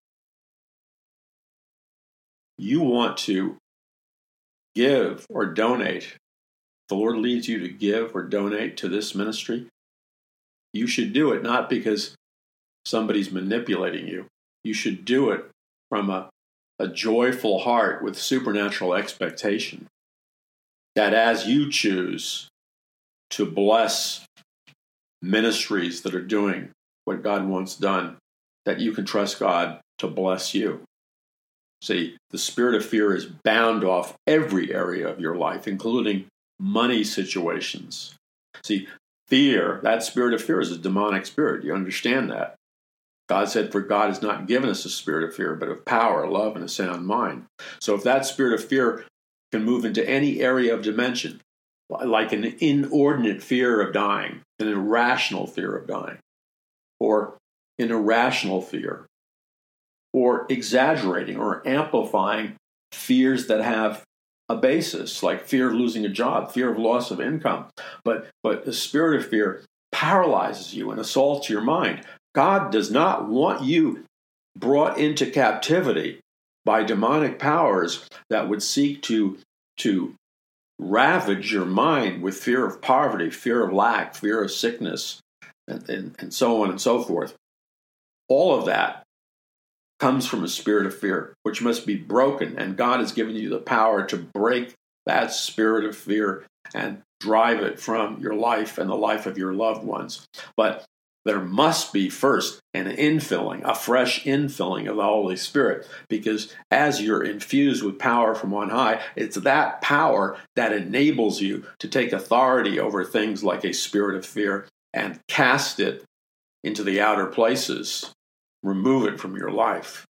You want to give or donate. If the Lord leads you to give or donate to this ministry, you should do it not because somebody's manipulating you. You should do it from a, a joyful heart with supernatural expectation that as you choose to bless ministries that are doing what God wants done, that you can trust God to bless you. See, the spirit of fear is bound off every area of your life, including money situations. See, Fear, that spirit of fear is a demonic spirit. You understand that? God said, for God has not given us a spirit of fear, but of power, love, and a sound mind. So if that spirit of fear can move into any area of dimension, like an inordinate fear of dying, an irrational fear of dying, or an irrational fear, or exaggerating or amplifying fears that have a basis, like fear of losing a job, fear of loss of income. But, but the spirit of fear paralyzes you and assaults your mind. God does not want you brought into captivity by demonic powers that would seek to, to ravage your mind with fear of poverty, fear of lack, fear of sickness, and, and, and so on and so forth. All of that comes from a spirit of fear, which must be broken. And God has given you the power to break that spirit of fear and drive it from your life and the life of your loved ones. But there must be first an infilling, a fresh infilling of the Holy Spirit, because as you're infused with power from on high, it's that power that enables you to take authority over things like a spirit of fear and cast it into the outer places. Remove it from your life.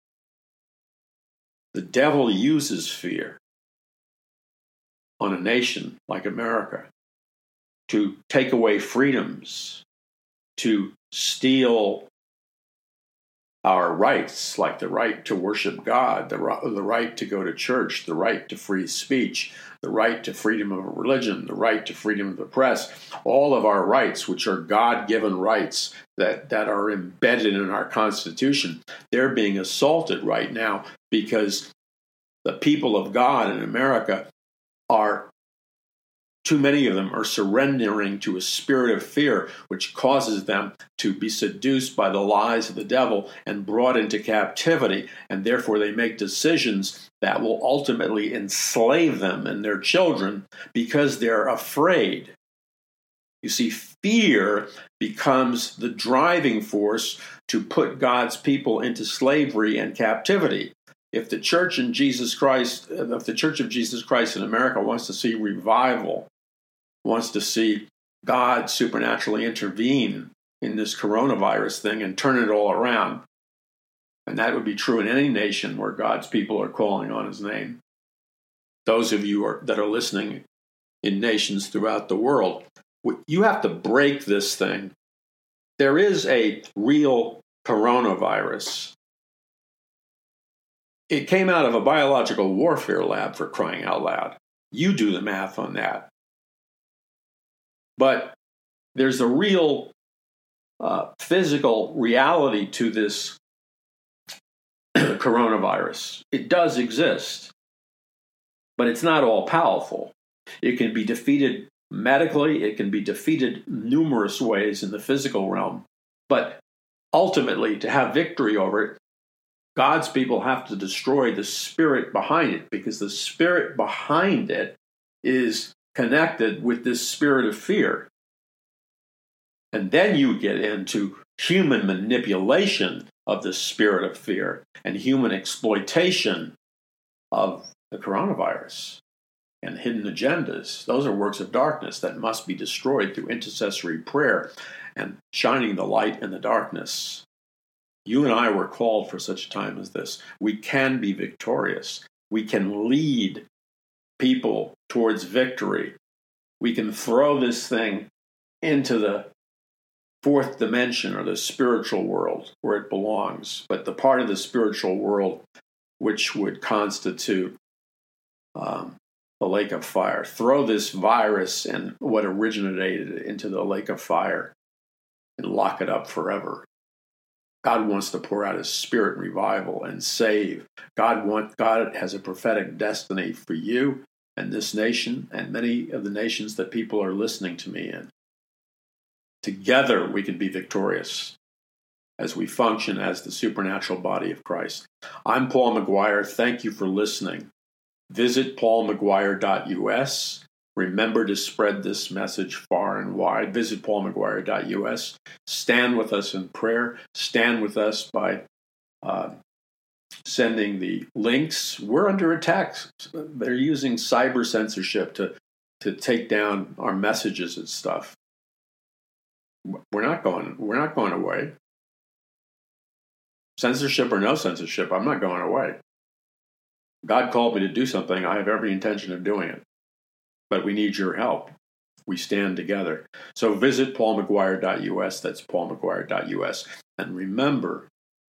The devil uses fear on a nation like America to take away freedoms, to steal our rights, like the right to worship God, the, the right to go to church, the right to free speech, the right to freedom of religion, the right to freedom of the press, all of our rights, which are God-given rights that, that are embedded in our Constitution, they're being assaulted right now because the people of God in America are, too many of them are surrendering to a spirit of fear, which causes them to be seduced by the lies of the devil and brought into captivity, and therefore they make decisions that will ultimately enslave them and their children because they're afraid. You see, fear becomes the driving force to put God's people into slavery and captivity. If the Church in Jesus Christ, if the Church of Jesus Christ in America wants to see revival, wants to see God supernaturally intervene in this coronavirus thing and turn it all around, and that would be true in any nation where God's people are calling on his name. Those of you are, that are listening in nations throughout the world, you have to break this thing. There is a real coronavirus. It came out of a biological warfare lab, for crying out loud. You do the math on that. But there's a real uh, physical reality to this coronavirus. It does exist, but it's not all powerful. It can be defeated medically. It can be defeated numerous ways in the physical realm. But ultimately, to have victory over it, God's people have to destroy the spirit behind it, because the spirit behind it is connected with this spirit of fear. And then you get into human manipulation of the spirit of fear and human exploitation of the coronavirus and hidden agendas. Those are works of darkness that must be destroyed through intercessory prayer and shining the light in the darkness. You and I were called for such a time as this. We can be victorious. We can lead people towards victory. We can throw this thing into the fourth dimension, or the spiritual world, where it belongs. But the part of the spiritual world which would constitute um, the lake of fire. Throw this virus and what originated it into the lake of fire and lock it up forever. God wants to pour out his spirit in revival and save. God want, God has a prophetic destiny for you and this nation and many of the nations that people are listening to me in. Together we can be victorious as we function as the supernatural body of Christ. I'm Paul McGuire. Thank you for listening. Visit paul mcguire dot u s. Remember to spread this message far and wide. Visit paul mcguire dot u s. Stand with us in prayer. Stand with us by uh, sending the links. We're under attack. They're using cyber censorship to, to take down our messages and stuff. We're not going. We're not going away. Censorship or no censorship, I'm not going away. God called me to do something. I have every intention of doing it. But we need your help. We stand together. So visit paul mcguire dot u s. That's paul mcguire dot u s. And remember,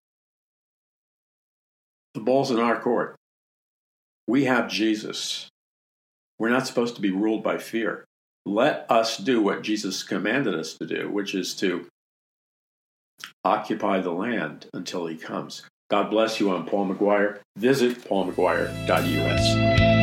the ball's in our court. We have Jesus. We're not supposed to be ruled by fear. Let us do what Jesus commanded us to do, which is to occupy the land until he comes. God bless you. I'm Paul McGuire. Visit paul mcguire dot u s.